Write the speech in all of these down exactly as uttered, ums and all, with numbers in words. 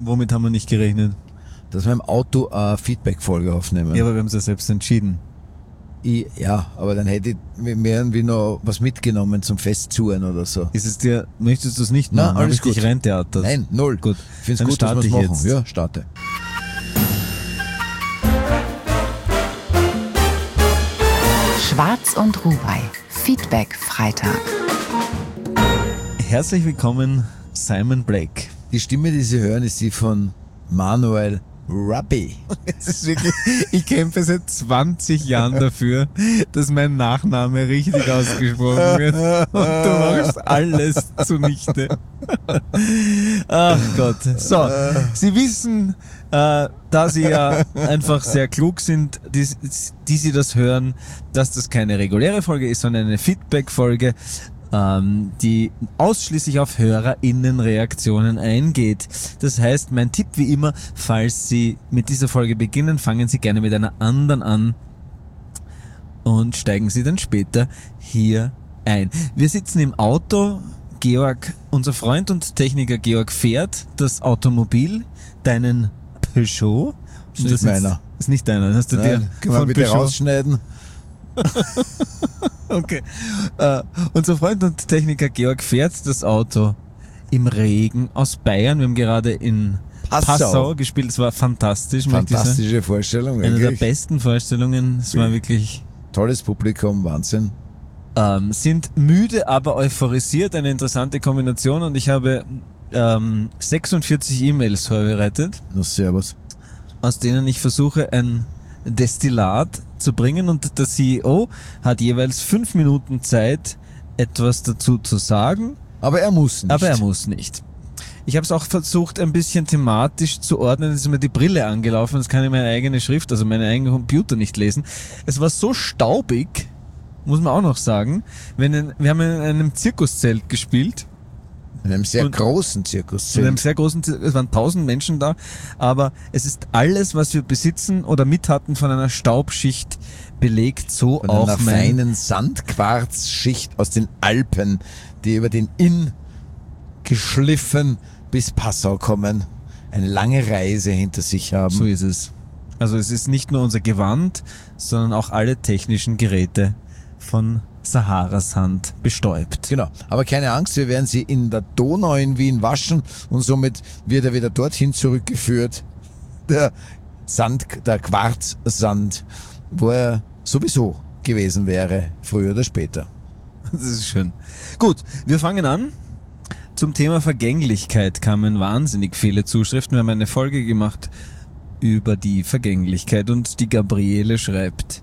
Womit haben wir nicht gerechnet? Dass wir im Auto eine Feedback-Folge aufnehmen. Ja, aber wir haben es ja selbst entschieden. Ich, ja, aber dann hätte ich mir irgendwie noch was mitgenommen zum Festzuen oder so. Ist es dir, möchtest du es nicht machen? Nein, alles Hab ich gut. dich reintheatert? Nein, null. Gut. Ich finde Dann es gut, dass starte wir es ich machen. jetzt. Ja, starte. Schwarz und Ruwei. Feedback Freitag. Herzlich willkommen, Simon Blake. Die Stimme, die Sie hören, ist die von Manuel Rabbi. Es ist wirklich, ich kämpfe seit zwanzig Jahren dafür, dass mein Nachname richtig ausgesprochen wird. Und du machst alles zunichte. Ach Gott. So, Sie wissen, äh, da Sie ja einfach sehr klug sind, die, die Sie das hören, dass das keine reguläre Folge ist, sondern eine Feedback-Folge, die ausschließlich auf HörerInnen-Reaktionen eingeht. Das heißt, mein Tipp wie immer, falls Sie mit dieser Folge beginnen, fangen Sie gerne mit einer anderen an und steigen Sie dann später hier ein. Wir sitzen im Auto. Georg, unser Freund und Techniker Georg fährt das Automobil, deinen Peugeot. Ist nicht meiner. Ist nicht deiner. Das hast du Nein, dir kann man von bitte Peugeot rausschneiden? Okay. Uh, unser Freund und Techniker Georg fährt das Auto im Regen aus Bayern. Wir haben gerade in Passau, Passau gespielt. Es war fantastisch. Fantastische Vorstellung, wirklich. Eine der wirklich. besten Vorstellungen. Es war wirklich... Tolles Publikum, Wahnsinn. Ähm, sind müde, aber euphorisiert. Eine interessante Kombination. Und ich habe ähm, sechsundvierzig E-Mails vorbereitet. Na, servus. Aus denen ich versuche, ein Destillat zu bringen, und der C E O hat jeweils fünf Minuten Zeit, etwas dazu zu sagen. Aber er muss nicht. Aber er muss nicht. Ich habe es auch versucht, ein bisschen thematisch zu ordnen. Es ist mir die Brille angelaufen, das kann ich meine eigene Schrift, also meine eigene Computer nicht lesen. Es war so staubig, muss man auch noch sagen. Wenn, wir haben in einem Zirkuszelt gespielt. In einem sehr und großen Zirkuszelt. In einem sehr großen Zirkus, es waren tausend Menschen da, aber es ist alles, was wir besitzen oder mit hatten, von einer Staubschicht belegt, so von auch einer mein... feinen Sandquarzschicht aus den Alpen, die über den Inn geschliffen bis Passau kommen, eine lange Reise hinter sich haben. So ist es. Also es ist nicht nur unser Gewand, sondern auch alle technischen Geräte von Sahara-Sand bestäubt. Genau, aber keine Angst, wir werden sie in der Donau in Wien waschen und somit wird er wieder dorthin zurückgeführt, der Sand, der Quarzsand, wo er sowieso gewesen wäre, früher oder später. Das ist schön. Gut, wir fangen an. Zum Thema Vergänglichkeit kamen wahnsinnig viele Zuschriften. Wir haben eine Folge gemacht über die Vergänglichkeit und die Gabriele schreibt: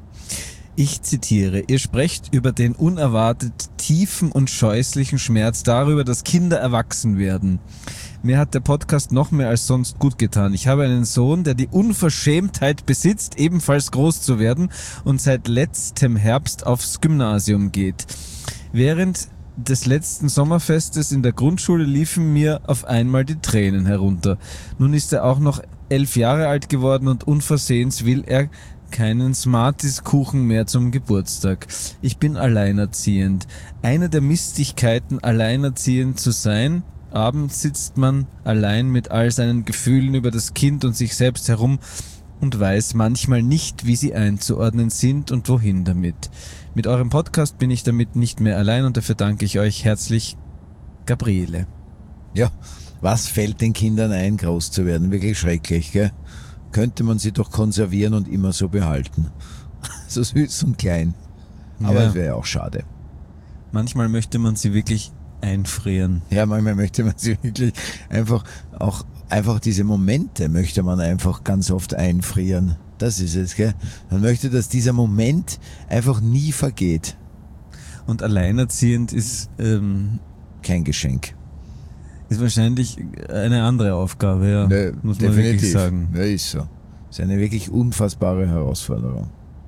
Ich zitiere, ihr sprecht über den unerwartet tiefen und scheußlichen Schmerz darüber, dass Kinder erwachsen werden. Mir hat der Podcast noch mehr als sonst gut getan. Ich habe einen Sohn, der die Unverschämtheit besitzt, ebenfalls groß zu werden und seit letztem Herbst aufs Gymnasium geht. Während des letzten Sommerfestes in der Grundschule liefen mir auf einmal die Tränen herunter. Nun ist er auch noch elf Jahre alt geworden und unversehens will er keinen Smarties-Kuchen mehr zum Geburtstag. Ich bin alleinerziehend. Eine der Mistigkeiten, alleinerziehend zu sein: abends sitzt man allein mit all seinen Gefühlen über das Kind und sich selbst herum und weiß manchmal nicht, wie sie einzuordnen sind und wohin damit. Mit eurem Podcast bin ich damit nicht mehr allein und dafür danke ich euch herzlich, Gabriele. Ja, was fällt den Kindern ein, groß zu werden? Wirklich schrecklich, gell? Könnte man sie doch konservieren und immer so behalten. So süß und klein. Aber Ja. es wäre ja auch schade. Manchmal möchte man sie wirklich einfrieren. Ja, manchmal möchte man sie wirklich einfach, auch einfach diese Momente möchte man einfach ganz oft einfrieren. Das ist es, gell? Man möchte, dass dieser Moment einfach nie vergeht. Und alleinerziehend ist, ähm, Kein Geschenk. ist wahrscheinlich eine andere Aufgabe, ja. Ne, muss man wirklich sagen. Ja, ist so. Das ist eine wirklich unfassbare Herausforderung.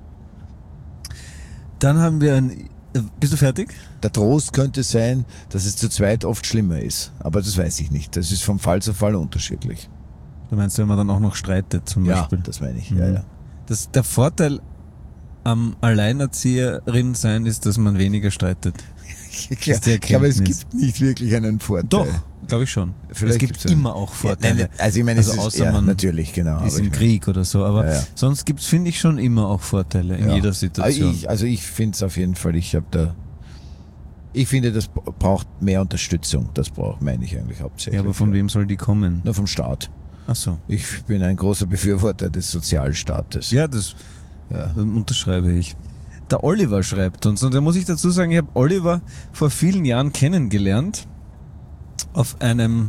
Dann haben wir ein... Bist du fertig? Der Trost könnte sein, dass es zu zweit oft schlimmer ist. Aber das weiß ich nicht. Das ist vom Fall zu Fall unterschiedlich. Du meinst, wenn man dann auch noch streitet zum Ja, Beispiel? das meine ich. Mhm. Ja, ja. Das, der Vorteil am Alleinerzieherin sein ist, dass man weniger streitet. Ich ist die glaube, es Erkenntnis. gibt nicht wirklich einen Vorteil. Doch, Glaube ich schon. Vielleicht es gibt gibt's ja. immer auch Vorteile. Ja, nein, also ich meine, Also es ist, außer ja, man natürlich, genau. ist aber im ich mein- Krieg oder so, aber Ja, ja. sonst gibt's, finde ich, schon immer auch Vorteile in Ja. jeder Situation. Ich, also ich finde es auf jeden Fall, ich habe da, ich finde, das braucht mehr Unterstützung. Das braucht, meine ich eigentlich hauptsächlich. ja, aber von wem soll die kommen? Nur vom Staat. Ach so. Ich bin ein großer Befürworter des Sozialstaates. Ja, das Ja. ähm, unterschreibe ich. Der Oliver schreibt uns, und da muss ich dazu sagen, ich habe Oliver vor vielen Jahren kennengelernt auf einem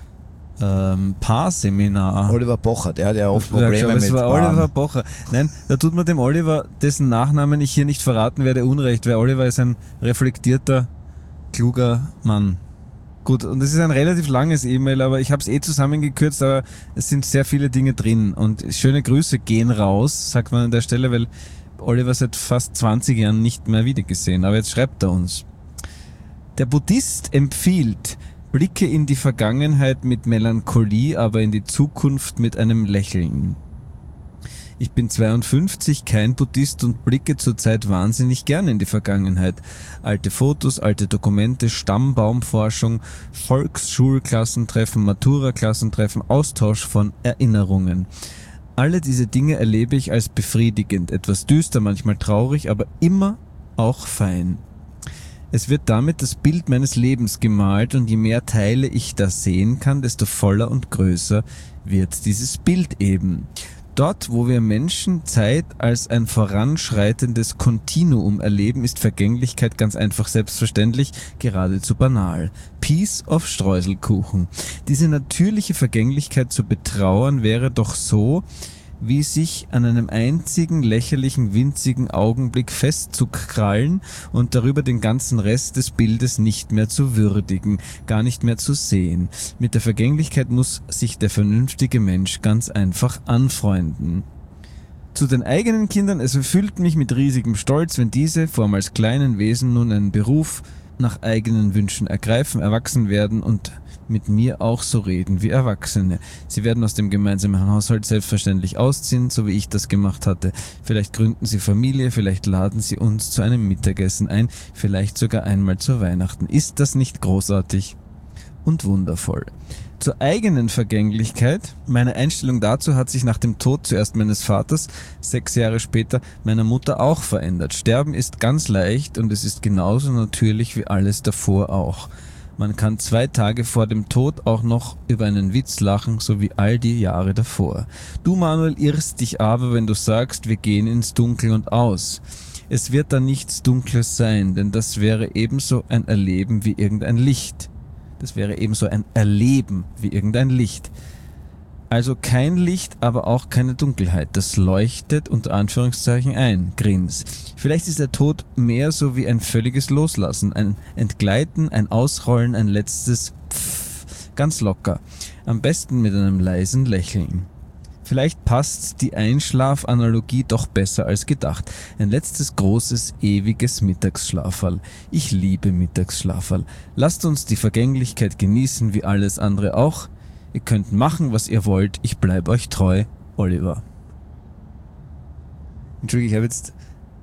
ähm, Paarseminar. Oliver Bocher, der hat ja oft Ja, Probleme ich glaube, es mit war Paaren. Oliver Bocher. Nein, da tut man dem Oliver, dessen Nachnamen ich hier nicht verraten werde, Unrecht, weil Oliver ist ein reflektierter, kluger Mann. Gut, und es ist ein relativ langes E-Mail, aber ich habe es eh zusammengekürzt, aber es sind sehr viele Dinge drin. Und schöne Grüße gehen raus, sagt man an der Stelle, weil Oliver seit fast zwanzig Jahren nicht mehr wiedergesehen. Aber jetzt schreibt er uns. Der Buddhist empfiehlt, blicke in die Vergangenheit mit Melancholie, aber in die Zukunft mit einem Lächeln. Ich bin zweiundfünfzig, kein Buddhist und blicke zurzeit wahnsinnig gern in die Vergangenheit. Alte Fotos, alte Dokumente, Stammbaumforschung, Volksschulklassentreffen, Matura-Klassentreffen, Austausch von Erinnerungen. Alle diese Dinge erlebe ich als befriedigend, etwas düster, manchmal traurig, aber immer auch fein. Es wird damit das Bild meines Lebens gemalt und je mehr Teile ich da sehen kann, desto voller und größer wird dieses Bild eben. Dort, wo wir Menschen Zeit als ein voranschreitendes Kontinuum erleben, ist Vergänglichkeit ganz einfach selbstverständlich, geradezu banal. Piece of Streuselkuchen. Diese natürliche Vergänglichkeit zu betrauern wäre doch so, wie sich an einem einzigen lächerlichen, winzigen Augenblick festzukrallen und darüber den ganzen Rest des Bildes nicht mehr zu würdigen, gar nicht mehr zu sehen. Mit der Vergänglichkeit muss sich der vernünftige Mensch ganz einfach anfreunden. Zu den eigenen Kindern, es erfüllt mich mit riesigem Stolz, wenn diese, vormals kleinen Wesen, nun einen Beruf nach eigenen Wünschen ergreifen, erwachsen werden und mit mir auch so reden wie Erwachsene. Sie werden aus dem gemeinsamen Haushalt selbstverständlich ausziehen, so wie ich das gemacht hatte. Vielleicht gründen sie Familie, vielleicht laden sie uns zu einem Mittagessen ein, vielleicht sogar einmal zu Weihnachten. Ist das nicht großartig und wundervoll? Zur eigenen Vergänglichkeit. Meine Einstellung dazu hat sich nach dem Tod zuerst meines Vaters, sechs Jahre später meiner Mutter auch verändert. Sterben ist ganz leicht und es ist genauso natürlich wie alles davor auch. Man kann zwei Tage vor dem Tod auch noch über einen Witz lachen, so wie all die Jahre davor. Du, Manuel, irrst dich aber, wenn du sagst, wir gehen ins Dunkel und aus. Es wird dann nichts Dunkles sein, denn das wäre ebenso ein Erleben wie irgendein Licht. Das wäre ebenso ein Erleben wie irgendein Licht. Also kein Licht, aber auch keine Dunkelheit. Das leuchtet unter Anführungszeichen ein. Grins. Vielleicht ist der Tod mehr so wie ein völliges Loslassen, ein Entgleiten, ein Ausrollen, ein letztes Pfff. Ganz locker. Am besten mit einem leisen Lächeln. Vielleicht passt die Einschlafanalogie doch besser als gedacht. Ein letztes großes, ewiges Mittagsschlaferl. Ich liebe Mittagsschlaferl. Lasst uns die Vergänglichkeit genießen, wie alles andere auch. Ihr könnt machen, was ihr wollt. Ich bleib euch treu. Oliver. Entschuldigung, ich habe jetzt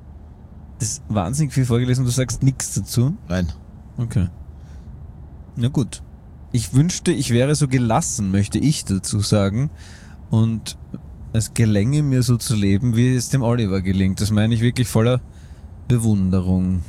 das wahnsinnig viel vorgelesen und du sagst nichts dazu? Nein. Okay. Na gut. Ich wünschte, ich wäre so gelassen, möchte ich dazu sagen. Und es gelänge mir so zu leben, wie es dem Oliver gelingt. Das meine ich wirklich voller Bewunderung.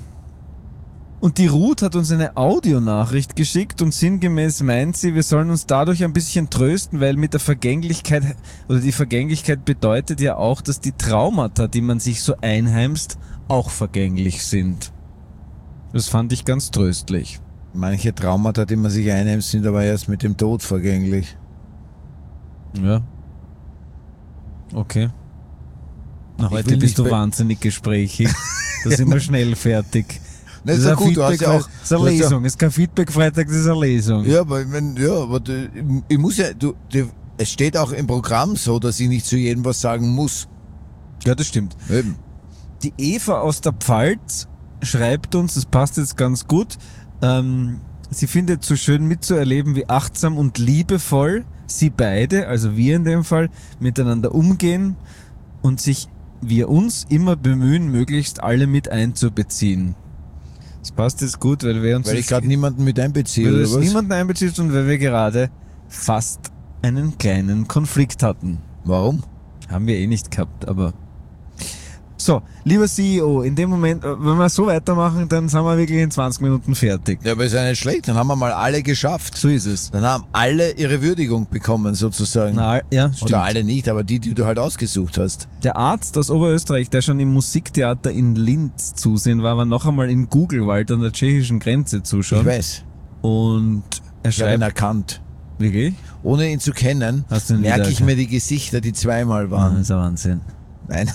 Und die Ruth hat uns eine Audionachricht geschickt und sinngemäß meint sie, wir sollen uns dadurch ein bisschen trösten, weil mit der Vergänglichkeit oder die Vergänglichkeit bedeutet ja auch, dass die Traumata, die man sich so einheimst, auch vergänglich sind. Das fand ich ganz tröstlich. Manche Traumata, die man sich einnimmt, sind aber erst mit dem Tod vergänglich. Ja. Okay. Na, Ich heute will bist nicht du be- wahnsinnig gesprächig. Da sind wir schnell fertig. Das ist ein ja gut, du hast ja auch... das ist eine du hast ja- Lesung. Es ist kein Feedback-Freitag, das ist eine Lesung. Ja, aber ich mein, ja, aber du, ich muss ja, du, du, es steht auch im Programm so, dass ich nicht zu jedem was sagen muss. Ja, das stimmt. Eben. Die Eva aus der Pfalz schreibt uns, das passt jetzt ganz gut, ähm, sie findet so schön mitzuerleben, wie achtsam und liebevoll sie beide, also wir in dem Fall, miteinander umgehen und sich wir uns immer bemühen, möglichst alle mit einzubeziehen. Das passt jetzt gut, weil wir uns Weil ich gerade niemanden mit einbeziehe, weil du oder jetzt was? niemanden einbeziehst und weil wir gerade fast einen kleinen Konflikt hatten. Warum? Haben wir eh nicht gehabt, aber... So, lieber C E O, in dem Moment, wenn wir so weitermachen, dann sind wir wirklich in zwanzig Minuten fertig. Ja, aber ist ja nicht schlecht, dann haben wir mal alle geschafft. So ist es. Dann haben alle ihre Würdigung bekommen, sozusagen. Na, ja, stimmt. Oder alle nicht, aber die, die du halt ausgesucht hast. Der Arzt aus Oberösterreich, der schon im Musiktheater in Linz zusehen war, war noch einmal in Gugelwald an der tschechischen Grenze zuschauen. Ich weiß. Und er Ich habe ihn schreibt... erkannt. Wirklich? Ohne ihn zu kennen, Hast du ihn merke ich wiedererkannt? mir die Gesichter, die zweimal Ah, waren. das ist ein Wahnsinn. Nein.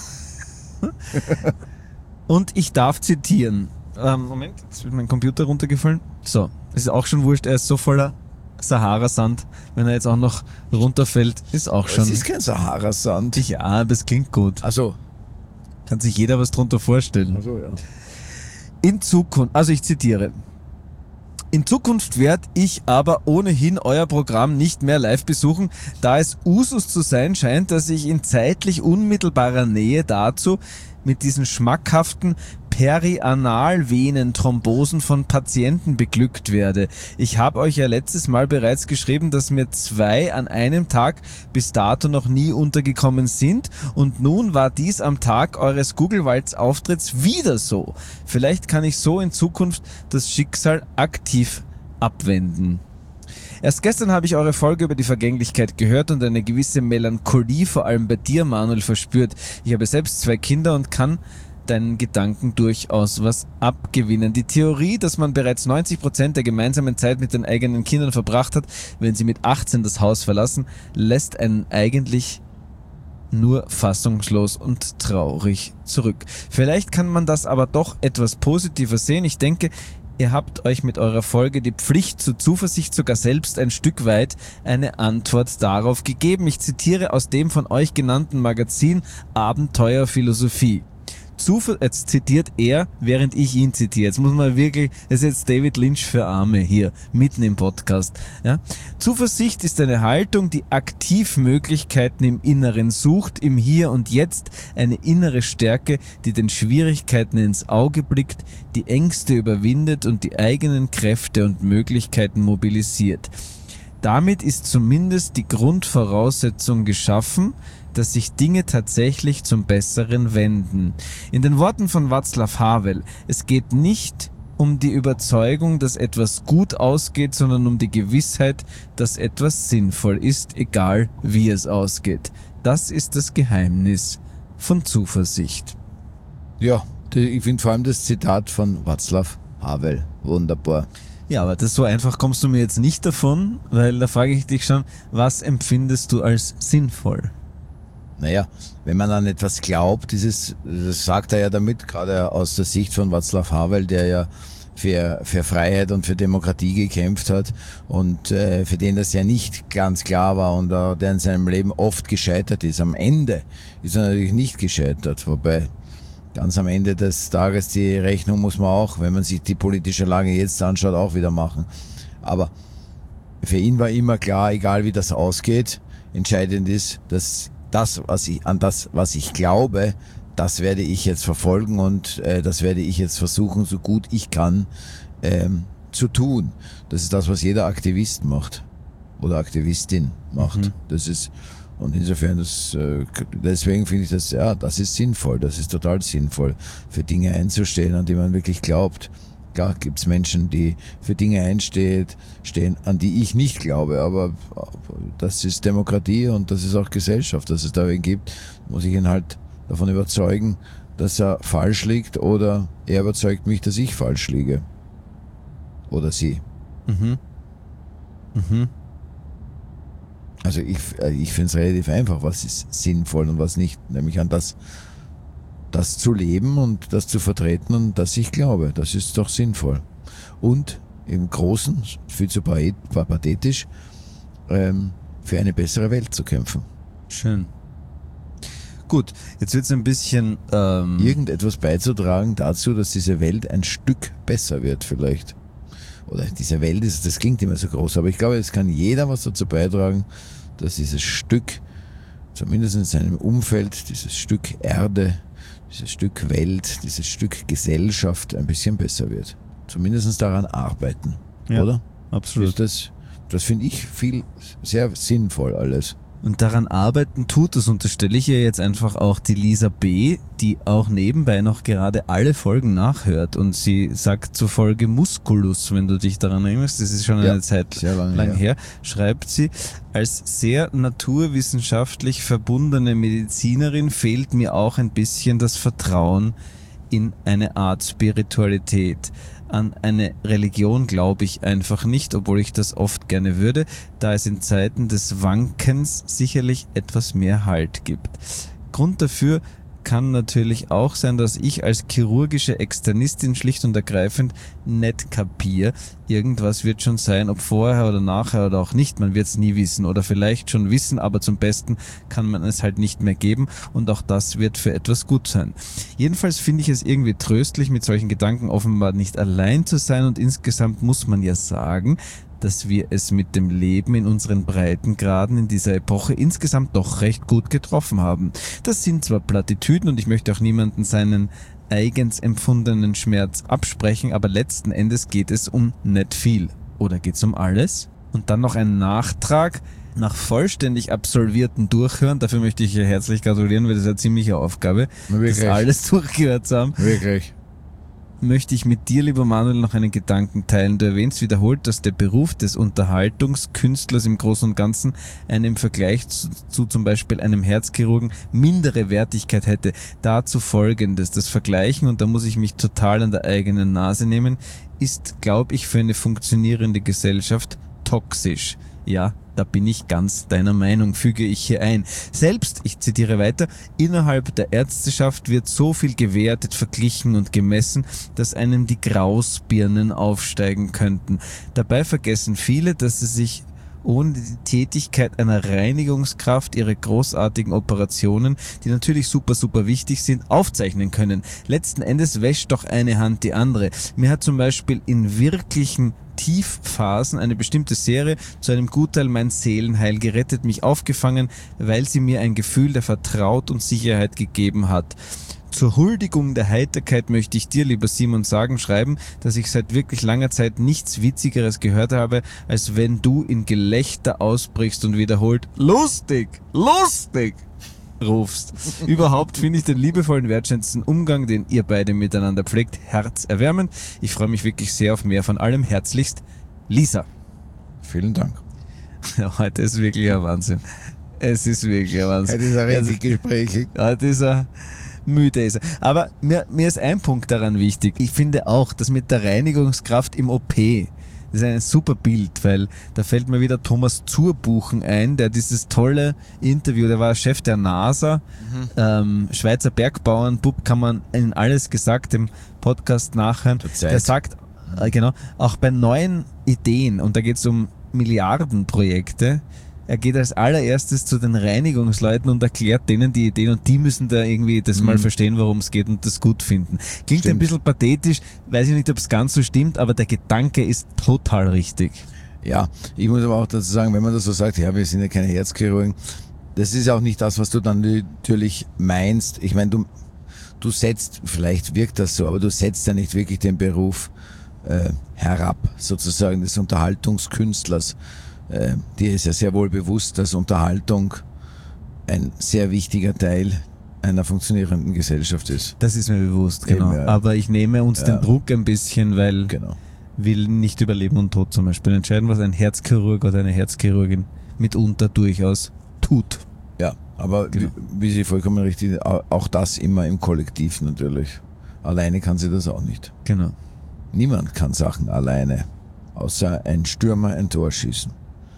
Und ich darf zitieren. Ähm, Moment, jetzt ist mein Computer runtergefallen. So, es ist auch schon wurscht, er ist so voller Sahara-Sand. Wenn er jetzt auch noch runterfällt, ist auch schon... Es ist kein Sahara-Sand. Ja, das klingt gut. Also, Kann sich jeder was drunter vorstellen. also ja. In Zukunft, also ich zitiere. In Zukunft werde ich aber ohnehin euer Programm nicht mehr live besuchen, da es Usus zu sein scheint, dass ich in zeitlich unmittelbarer Nähe dazu mit diesen schmackhaften Perianalvenenthrombosen von Patienten beglückt werde. Ich habe euch ja letztes Mal bereits geschrieben, dass mir zwei an einem Tag bis dato noch nie untergekommen sind und nun war dies am Tag eures Gugelwalds-Auftritts wieder so. Vielleicht kann ich so in Zukunft das Schicksal aktiv abwenden. Erst gestern habe ich eure Folge über die Vergänglichkeit gehört und eine gewisse Melancholie vor allem bei dir, Manuel, verspürt. Ich habe selbst zwei Kinder und kann deinen Gedanken durchaus was abgewinnen. Die Theorie, dass man bereits neunzig Prozent der gemeinsamen Zeit mit den eigenen Kindern verbracht hat, wenn sie mit achtzehn das Haus verlassen, lässt einen eigentlich nur fassungslos und traurig zurück. Vielleicht kann man das aber doch etwas positiver sehen. Ich denke, ihr habt euch mit eurer Folge die Pflicht zur Zuversicht sogar selbst ein Stück weit eine Antwort darauf gegeben. Ich zitiere aus dem von euch genannten Magazin Abenteuerphilosophie. Zuver- jetzt zitiert er, während ich ihn zitiere. Jetzt muss man wirklich, das ist jetzt David Lynch für Arme hier, mitten im Podcast. Ja? Zuversicht ist eine Haltung, die aktiv Möglichkeiten im Inneren sucht, im Hier und Jetzt, eine innere Stärke, die den Schwierigkeiten ins Auge blickt, die Ängste überwindet und die eigenen Kräfte und Möglichkeiten mobilisiert. Damit ist zumindest die Grundvoraussetzung geschaffen, dass sich Dinge tatsächlich zum Besseren wenden. In den Worten von Václav Havel, es geht nicht um die Überzeugung, dass etwas gut ausgeht, sondern um die Gewissheit, dass etwas sinnvoll ist, egal wie es ausgeht. Das ist das Geheimnis von Zuversicht. Ja, die- ich finde vor allem das Zitat von Václav Havel wunderbar. Ja, aber das so einfach kommst du mir jetzt nicht davon, weil da frage ich dich schon, was empfindest du als sinnvoll? Naja, wenn man an etwas glaubt, dieses, das sagt er ja damit, gerade aus der Sicht von Václav Havel, der ja für, für Freiheit und für Demokratie gekämpft hat und äh, für den das ja nicht ganz klar war und äh, der in seinem Leben oft gescheitert ist. Am Ende ist er natürlich nicht gescheitert, wobei ganz am Ende des Tages die Rechnung muss man auch, wenn man sich die politische Lage jetzt anschaut, auch wieder machen. Aber für ihn war immer klar, egal wie das ausgeht, entscheidend ist, dass das, was ich, an das, was ich glaube, das werde ich jetzt verfolgen und äh, das werde ich jetzt versuchen, so gut ich kann, ähm, zu tun. Das ist das, was jeder Aktivist macht oder Aktivistin macht. Mhm. Das ist, und insofern, das, äh, deswegen finde ich das, ja, das ist sinnvoll, das ist total sinnvoll, für Dinge einzustehen, an die man wirklich glaubt. Klar gibt's Menschen, die für Dinge einstehen, stehen, an die ich nicht glaube, aber das ist Demokratie und das ist auch Gesellschaft, dass es da wen gibt, muss ich ihn halt davon überzeugen, dass er falsch liegt oder er überzeugt mich, dass ich falsch liege. Oder sie. Mhm. Mhm. Also ich, ich finde es relativ einfach, was ist sinnvoll und was nicht, nämlich an das, das zu leben und das zu vertreten und das ich glaube, das ist doch sinnvoll. Und im Großen, viel zu pathetisch, ähm, für eine bessere Welt zu kämpfen. Schön. Gut, jetzt wird's ein bisschen... Ähm, Irgendetwas beizutragen dazu, dass diese Welt ein Stück besser wird vielleicht. Oder diese Welt ist, das klingt immer so groß, aber ich glaube, es kann jeder was dazu beitragen, dass dieses Stück, zumindest in seinem Umfeld, dieses Stück Erde, dieses Stück Welt, dieses Stück Gesellschaft ein bisschen besser wird. zumindest daran arbeiten, Ja, oder? absolut. Das, das finde ich viel, sehr sinnvoll alles. Und daran arbeiten tut es, unterstelle ich ihr jetzt einfach auch die Lisa B., die auch nebenbei noch gerade alle Folgen nachhört. Und sie sagt zur Folge Musculus, wenn du dich daran erinnerst, das ist schon eine Ja, Zeit sehr lange lang her. her, schreibt sie, als sehr naturwissenschaftlich verbundene Medizinerin fehlt mir auch ein bisschen das Vertrauen in eine Art Spiritualität. An eine Religion glaube ich einfach nicht, obwohl ich das oft gerne würde, da es in Zeiten des Wankens sicherlich etwas mehr Halt gibt. Grund dafür kann natürlich auch sein, dass ich als chirurgische Externistin schlicht und ergreifend nicht kapier. Irgendwas wird schon sein, ob vorher oder nachher oder auch nicht, man wird es nie wissen oder vielleicht schon wissen, aber zum Besten kann man es halt nicht mehr geben und auch das wird für etwas gut sein. Jedenfalls finde ich es irgendwie tröstlich, mit solchen Gedanken offenbar nicht allein zu sein und insgesamt muss man ja sagen, dass wir es mit dem Leben in unseren Breitengraden in dieser Epoche insgesamt doch recht gut getroffen haben. Das sind zwar Plattitüden und ich möchte auch niemanden seinen eigens empfundenen Schmerz absprechen, aber letzten Endes geht es um nicht viel. Oder geht's um alles? Und dann noch ein Nachtrag. Nach vollständig absolvierten Durchhören, dafür möchte ich ihr herzlich gratulieren, weil das ist eine ziemliche Aufgabe, Wirklich? das alles durchgehört zu haben. Wirklich. Möchte ich mit dir, lieber Manuel, noch einen Gedanken teilen. Du erwähnst wiederholt, dass der Beruf des Unterhaltungskünstlers im Großen und Ganzen eine im Vergleich zu, zu zum Beispiel einem Herzchirurgen mindere Wertigkeit hätte. Dazu Folgendes. Das Vergleichen, und da muss ich mich total an der eigenen Nase nehmen, ist, glaube ich, für eine funktionierende Gesellschaft toxisch. Ja, da bin ich ganz deiner Meinung, füge ich hier ein. Selbst, ich zitiere weiter, innerhalb der Ärzteschaft wird so viel gewertet, verglichen und gemessen, dass einem die Grausbirnen aufsteigen könnten. Dabei vergessen viele, dass sie sich ohne die Tätigkeit einer Reinigungskraft ihre großartigen Operationen, die natürlich super, super wichtig sind, aufzeichnen können. Letzten Endes wäscht doch eine Hand die andere. Mir hat zum Beispiel in wirklichen Tiefphasen eine bestimmte Serie zu einem Gutteil mein Seelenheil gerettet, mich aufgefangen, weil sie mir ein Gefühl der Vertraut und Sicherheit gegeben hat. Zur Huldigung der Heiterkeit möchte ich dir, lieber Simon, sagen, schreiben, dass ich seit wirklich langer Zeit nichts Witzigeres gehört habe, als wenn du in Gelächter ausbrichst und wiederholt lustig, lustig rufst. Überhaupt finde ich den liebevollen, wertschätzenden Umgang, den ihr beide miteinander pflegt, herzerwärmend. Ich freue mich wirklich sehr auf mehr von allem. Herzlichst, Lisa. Vielen Dank. Ja, heute ist wirklich ein Wahnsinn. Es ist wirklich ein Wahnsinn. Heute ist er richtig gesprächig. Heute ist er müde. Ist er. Aber mir, mir ist ein Punkt daran wichtig. Ich finde auch, dass mit der Reinigungskraft im O P, das ist ein super Bild, weil da fällt mir wieder Thomas Zurbuchen ein, der dieses tolle Interview, der war Chef der NASA, mhm. ähm, Schweizer Bergbauernbub, kann man in Alles gesagt im Podcast nachhören. Der sagt, äh, genau, auch bei neuen Ideen, und da geht es um Milliardenprojekte, er geht als allererstes zu den Reinigungsleuten und erklärt denen die Ideen und die müssen da irgendwie das mhm. mal verstehen, worum es geht und das gut finden. Klingt stimmt. Ein bisschen pathetisch, weiß ich nicht, ob es ganz so stimmt, aber der Gedanke ist total richtig. Ja, ich muss aber auch dazu sagen, wenn man das so sagt, ja, wir sind ja keine Herzchirurgen, das ist auch nicht das, was du dann natürlich meinst. Ich meine, du, du setzt, vielleicht wirkt das so, aber du setzt ja nicht wirklich den Beruf äh, herab, sozusagen des Unterhaltungskünstlers. Äh, dir ist ja sehr wohl bewusst, dass Unterhaltung ein sehr wichtiger Teil einer funktionierenden Gesellschaft ist. Das ist mir bewusst, genau. Eben, ja. Aber ich nehme uns ja. den Druck ein bisschen, weil genau. will nicht über Leben und Tod zum Beispiel entscheiden, was ein Herzchirurg oder eine Herzchirurgin mitunter durchaus tut. Ja, aber genau. wie, wie Sie vollkommen richtig, auch das immer im Kollektiv natürlich. Alleine kann sie das auch nicht. Genau. Niemand kann Sachen alleine, außer ein Stürmer ein Tor schießen.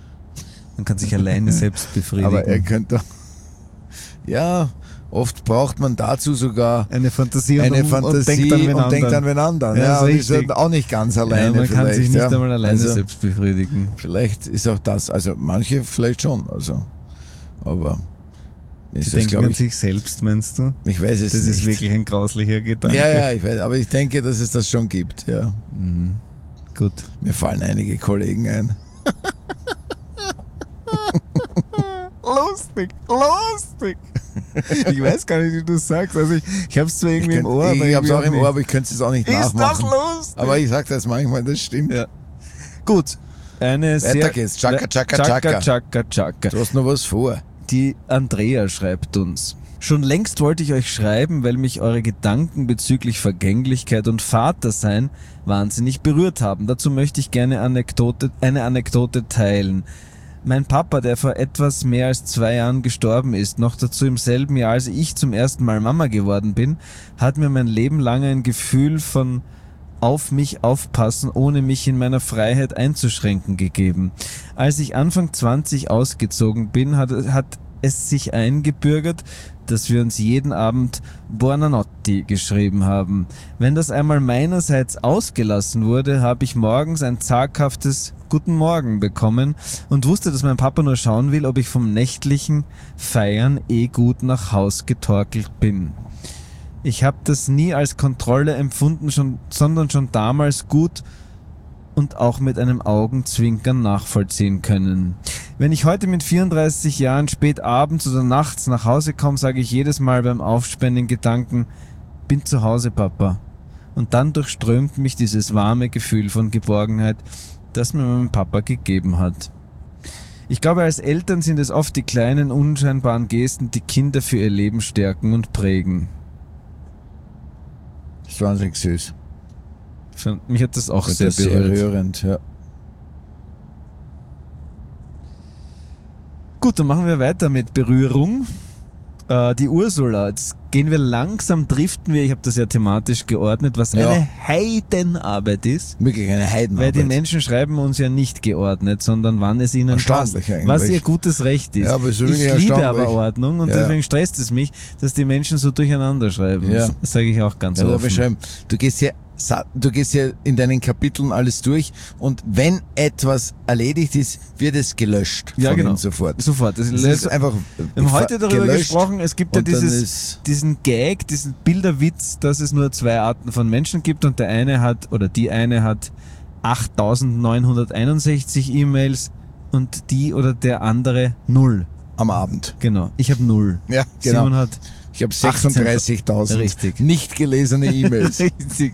Man kann sich alleine selbst befriedigen. Aber er könnte, ja, oft braucht man dazu sogar eine Fantasie, eine und, Fantasie und denkt an wen und anderen. denkt an wen anderen. Ja, Ja, und ist ist auch nicht ganz alleine. Ja, man kann sich nicht ja. einmal alleine also, selbst befriedigen. Vielleicht ist auch das, also manche vielleicht schon, also, aber ist Sie das, denken an ich, sich selbst, meinst du? Ich weiß es das nicht. Das ist wirklich ein grauslicher Gedanke. Ja, ja, ich weiß, aber ich denke, dass es das schon gibt, ja. Mhm. Gut. Mir fallen einige Kollegen ein. Lustig, lustig. Ich weiß gar nicht, wie du es sagst. Also ich, ich hab's zwar irgendwie Ich, im könnt, Ohr, ich, aber ich hab's irgendwie auch im nicht. Ohr, aber ich könnte es auch nicht Ist nachmachen. doch lustig. Aber ich sag das manchmal, das stimmt. Ja. Gut. Eine Weiter sehr... geht's. Chaka, chaka, chaka, chaka. chaka, chaka. Du hast noch was vor. Die Andrea schreibt uns. Schon längst wollte ich euch schreiben, weil mich eure Gedanken bezüglich Vergänglichkeit und Vatersein wahnsinnig berührt haben. Dazu möchte ich gerne Anekdote, eine Anekdote teilen. Mein Papa, der vor etwas mehr als zwei Jahren gestorben ist, noch dazu im selben Jahr, als ich zum ersten Mal Mama geworden bin, hat mir mein Leben lang ein Gefühl von auf mich aufpassen, ohne mich in meiner Freiheit einzuschränken gegeben. Als ich Anfang zwanzig ausgezogen bin, hat, hat es sich eingebürgert, dass wir uns jeden Abend Buonanotte geschrieben haben. Wenn das einmal meinerseits ausgelassen wurde, habe ich morgens ein zaghaftes Guten Morgen bekommen und wusste, dass mein Papa nur schauen will, ob ich vom nächtlichen Feiern eh gut nach Haus getorkelt bin. Ich habe das nie als Kontrolle empfunden, schon, sondern schon damals gut und auch mit einem Augenzwinkern nachvollziehen können. Wenn ich heute mit vierunddreißig Jahren spät abends oder nachts nach Hause komme, sage ich jedes Mal beim Aufsperren den Gedanken, bin zu Hause, Papa. Und dann durchströmt mich dieses warme Gefühl von Geborgenheit, das mir mein Papa gegeben hat. Ich glaube, als Eltern sind es oft die kleinen, unscheinbaren Gesten, die Kinder für ihr Leben stärken und prägen. Das ist wahnsinnig süß. Für mich hat das auch Das sehr ist sehr berührt. rührend, ja. Gut, dann machen wir weiter mit Berührung. Äh, die Ursula, jetzt gehen wir langsam, driften wir, ich habe das ja thematisch geordnet, was Ja. eine Heidenarbeit ist. Wirklich eine Heidenarbeit. Weil die Menschen schreiben uns ja nicht geordnet, sondern wann es ihnen passt. Erstaunlich eigentlich. Was ihr gutes Recht ist. Ja, aber es ist ich wirklich liebe erstaunlich. aber Ordnung und Ja. deswegen stresst es mich, dass die Menschen so durcheinander schreiben. Ja. Das sage ich auch ganz Ja, aber offen. beschreiben. Du gehst ja, sa- du gehst ja in deinen Kapiteln alles durch und wenn etwas erledigt ist, wird es gelöscht. Ja, von genau. ihnen sofort. Sofort. Das Das ist ist einfach Wir haben heute darüber gelöscht gesprochen, es gibt ja und dann dieses, ist- diesen Gag, diesen Bilderwitz, dass es nur zwei Arten von Menschen gibt und der eine hat, oder die eine hat achttausendneunhunderteinundsechzig E-Mails und die oder der andere null. am Abend. Genau. Ich habe null. Ja, genau. Simon hat Ich habe sechsunddreißigtausend Richtig. nicht gelesene E-Mails. richtig.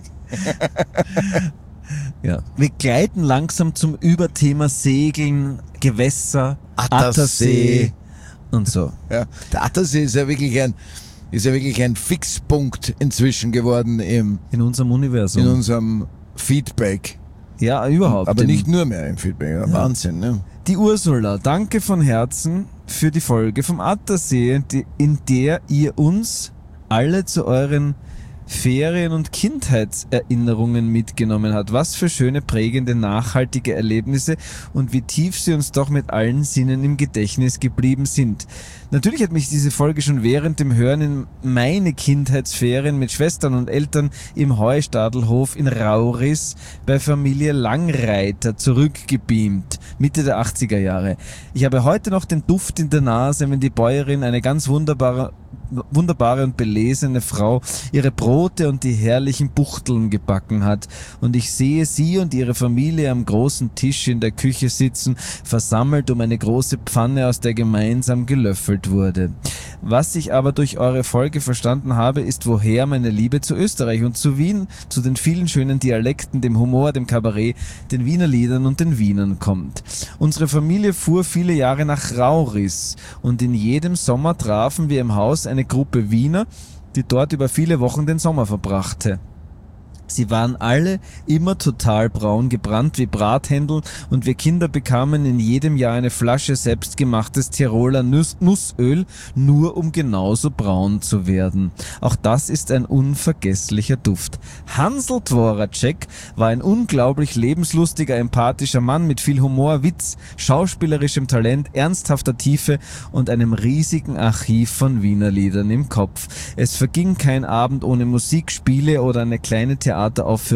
Ja. Wir gleiten langsam zum Überthema Segeln, Gewässer, Attersee. Attersee und so. Ja, der Attersee ist ja wirklich ein, ist ja wirklich ein Fixpunkt inzwischen geworden im, In unserem Universum. in unserem Feedback. ja, überhaupt. Aber Im- nicht nur mehr im Feedback. Ja. Wahnsinn, ne? Die Ursula, danke von Herzen für die Folge vom Attersee, die- in der ihr uns alle zu euren Ferien- und Kindheitserinnerungen mitgenommen hat. Was für schöne, prägende, nachhaltige Erlebnisse und wie tief sie uns doch mit allen Sinnen im Gedächtnis geblieben sind. Natürlich hat mich diese Folge schon während dem Hören in meine Kindheitsferien mit Schwestern und Eltern im Heustadelhof in Rauris bei Familie Langreiter zurückgebeamt, Mitte der achtziger Jahre. Ich habe heute noch den Duft in der Nase, wenn die Bäuerin, eine ganz wunderbare wunderbare und belesene Frau, ihre Brote und die herrlichen Buchteln gebacken hat. Und ich sehe sie und ihre Familie am großen Tisch in der Küche sitzen, versammelt um eine große Pfanne, aus der gemeinsam gelöffelt wurde. Was ich aber durch eure Folge verstanden habe, ist, woher meine Liebe zu Österreich und zu Wien, zu den vielen schönen Dialekten, dem Humor, dem Kabarett, den Wiener Liedern und den Wienern kommt. Unsere Familie fuhr viele Jahre nach Rauris und in jedem Sommer trafen wir im Haus eine Gruppe Wiener, die dort über viele Wochen den Sommer verbrachte. Sie waren alle immer total braun gebrannt wie Brathändel und wir Kinder bekamen in jedem Jahr eine Flasche selbstgemachtes Tiroler Nuss Nussöl, nur um genauso braun zu werden. Auch das ist ein unvergesslicher Duft. Hansl Dworacek war ein unglaublich lebenslustiger, empathischer Mann mit viel Humor, Witz, schauspielerischem Talent, ernsthafter Tiefe und einem riesigen Archiv von Wiener Liedern im Kopf. Es verging kein Abend ohne Musik, Spiele oder eine kleine Theateraufführung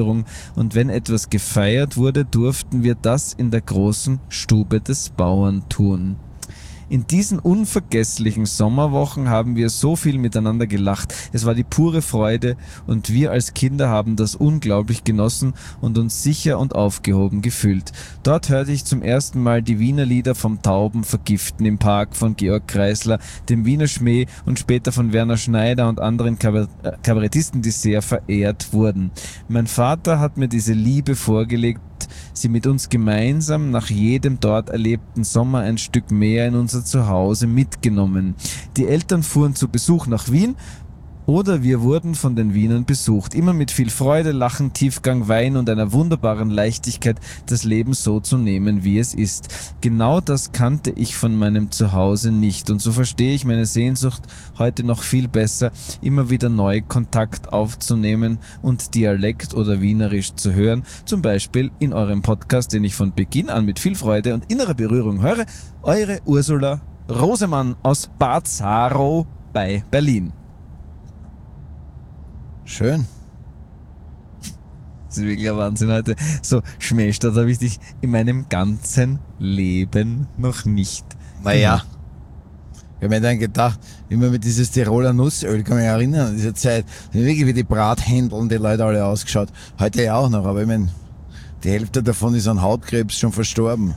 und wenn etwas gefeiert wurde, durften wir das in der großen Stube des Bauern tun. In diesen unvergesslichen Sommerwochen haben wir so viel miteinander gelacht. Es war die pure Freude und wir als Kinder haben das unglaublich genossen und uns sicher und aufgehoben gefühlt. Dort hörte ich zum ersten Mal die Wiener Lieder vom Tauben vergiften im Park von Georg Kreisler, dem Wiener Schmäh und später von Werner Schneider und anderen Kabarettisten, die sehr verehrt wurden. Mein Vater hat mir diese Liebe vorgelegt, sie mit uns gemeinsam nach jedem dort erlebten Sommer ein Stück mehr in unser Zuhause mitgenommen. Die Eltern fuhren zu Besuch nach Wien oder wir wurden von den Wienern besucht. Immer mit viel Freude, Lachen, Tiefgang, Wein und einer wunderbaren Leichtigkeit, das Leben so zu nehmen, wie es ist. Genau das kannte ich von meinem Zuhause nicht und so verstehe ich meine Sehnsucht heute noch viel besser, immer wieder neu Kontakt aufzunehmen und Dialekt oder Wienerisch zu hören, zum Beispiel in eurem Podcast, den ich von Beginn an mit viel Freude und innerer Berührung höre, eure Ursula Rosemann aus Bad Saarow bei Berlin. Schön. Das ist wirklich ein Wahnsinn heute. So, Schmähstadt habe ich dich in meinem ganzen Leben noch nicht. Naja. Ich habe mir dann gedacht, immer mit dieses Tiroler Nussöl, kann mich erinnern an diese Zeit, wirklich wie die Brathändeln, die Leute alle ausgeschaut. Heute ja auch noch, aber ich meine, die Hälfte davon ist an Hautkrebs schon verstorben.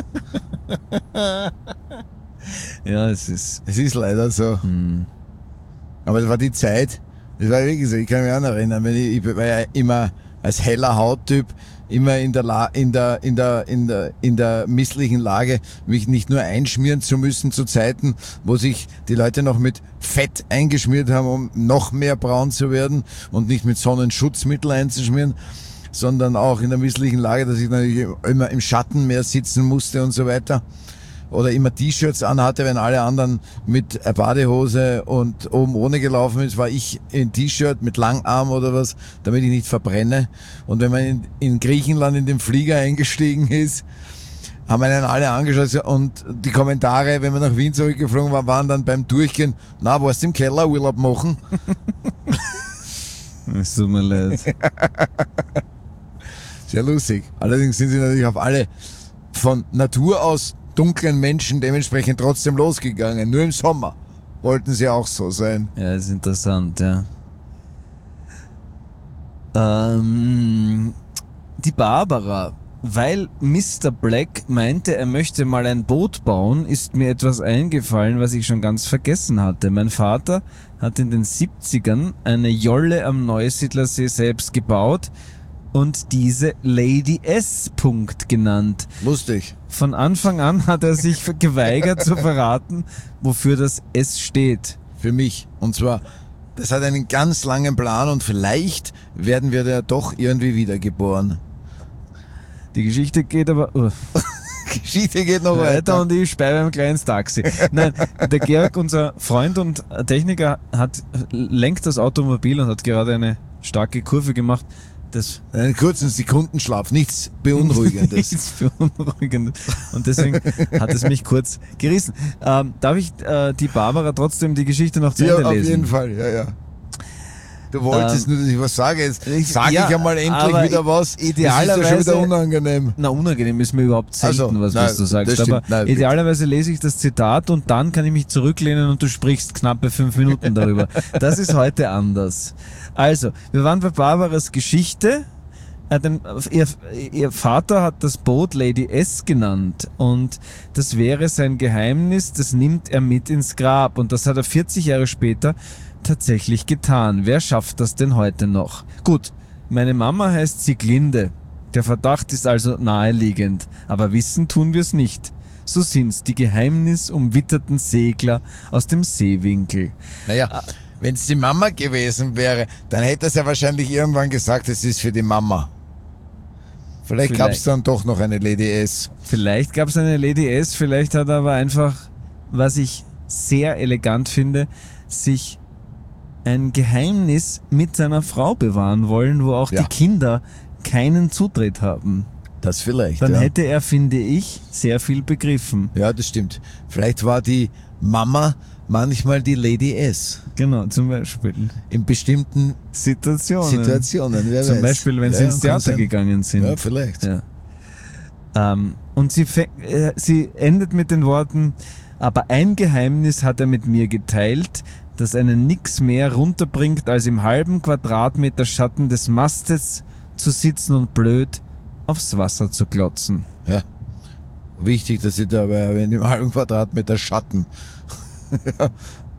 Ja, es ist... Es ist leider so. Hm. Aber das war die Zeit, das war wirklich so, ich kann mich auch noch erinnern, wenn ich, ich war ja immer als heller Hauttyp immer in der, La, in der, in der, in der, in der misslichen Lage, mich nicht nur einschmieren zu müssen zu Zeiten, wo sich die Leute noch mit Fett eingeschmiert haben, um noch mehr braun zu werden und nicht mit Sonnenschutzmittel einzuschmieren, sondern auch in der misslichen Lage, dass ich natürlich immer im Schatten mehr sitzen musste und so weiter. Oder immer T-Shirts anhatte, wenn alle anderen mit Badehose und oben ohne gelaufen ist, war ich in T-Shirt mit Langarm oder was, damit ich nicht verbrenne. Und wenn man in, in Griechenland in den Flieger eingestiegen ist, haben einen alle angeschaut und die Kommentare, wenn wir nach Wien zurückgeflogen waren, waren dann beim Durchgehen, na, warst du im Keller Urlaub machen? Es tut mir leid. Sehr lustig. Allerdings sind sie natürlich auf alle von Natur aus dunklen Menschen dementsprechend trotzdem losgegangen. Nur im Sommer wollten sie auch so sein. Ja, das ist interessant, ja. Ähm, die Barbara, weil Mister Black meinte, er möchte mal ein Boot bauen, ist mir etwas eingefallen, was ich schon ganz vergessen hatte. Mein Vater hat in den siebzigern eine Jolle am Neusiedlersee selbst gebaut und diese Lady S. Punkt genannt. Lustig. Von Anfang an hat er sich geweigert zu verraten, wofür das S steht. Für mich. Und zwar, das hat einen ganz langen Plan und vielleicht werden wir da doch irgendwie wiedergeboren. Die Geschichte geht aber... Uh. Geschichte geht noch weiter, weiter. Und ich sperre beim kleinen Taxi. Nein, der Georg, unser Freund und Techniker, hat lenkt das Automobil und hat gerade eine starke Kurve gemacht. Das einen kurzen Sekundenschlaf, nichts Beunruhigendes. nichts Beunruhigendes. Und deswegen hat es mich kurz gerissen. Ähm, darf ich äh, die Barbara trotzdem die Geschichte noch zu ja, Ende lesen? Ja, auf jeden Fall, ja, ja. Du wolltest ähm, nur, dass ich was sage. Jetzt sage ja, ich einmal endlich wieder was. Idealerweise, das ist ja schon wieder unangenehm. Na, unangenehm ist mir überhaupt selten, also, was, nein, was du sagst. Aber nein, idealerweise lese ich das Zitat und dann kann ich mich zurücklehnen und du sprichst knappe fünf Minuten darüber. Das ist heute anders. Also, wir waren bei Barbaras Geschichte. Ihr, ihr Vater hat das Boot Lady S genannt und das wäre sein Geheimnis, das nimmt er mit ins Grab und das hat er vierzig Jahre später tatsächlich getan. Wer schafft das denn heute noch? Gut, meine Mama heißt Sieglinde. Der Verdacht ist also naheliegend, aber wissen tun wir es nicht. So sind's, die geheimnisumwitterten Segler aus dem Seewinkel. Naja, wenn es die Mama gewesen wäre, dann hätte er ja wahrscheinlich irgendwann gesagt, es ist für die Mama. Vielleicht, vielleicht. gab es dann doch noch eine Lady S. Vielleicht gab es eine Lady S, vielleicht hat er aber einfach, was ich sehr elegant finde, sich ein Geheimnis mit seiner Frau bewahren wollen, wo auch ja. die Kinder keinen Zutritt haben. Das vielleicht, Dann ja. hätte er, finde ich, sehr viel begriffen. Ja, das stimmt. Vielleicht war die Mama manchmal die Lady S. Genau, zum Beispiel. In bestimmten Situationen. Situationen, wer Zum weiß. Beispiel, wenn ja, sie ins Theater sein. gegangen sind. Ja, vielleicht. Ja. Ähm, und sie, äh, sie endet mit den Worten, Aber ein Geheimnis hat er mit mir geteilt, das einen nix mehr runterbringt, als im halben Quadratmeter Schatten des Mastes zu sitzen und blöd aufs Wasser zu glotzen. Ja. Wichtig, dass sie da bei in dem halben Quadratmeter Schatten. Ja.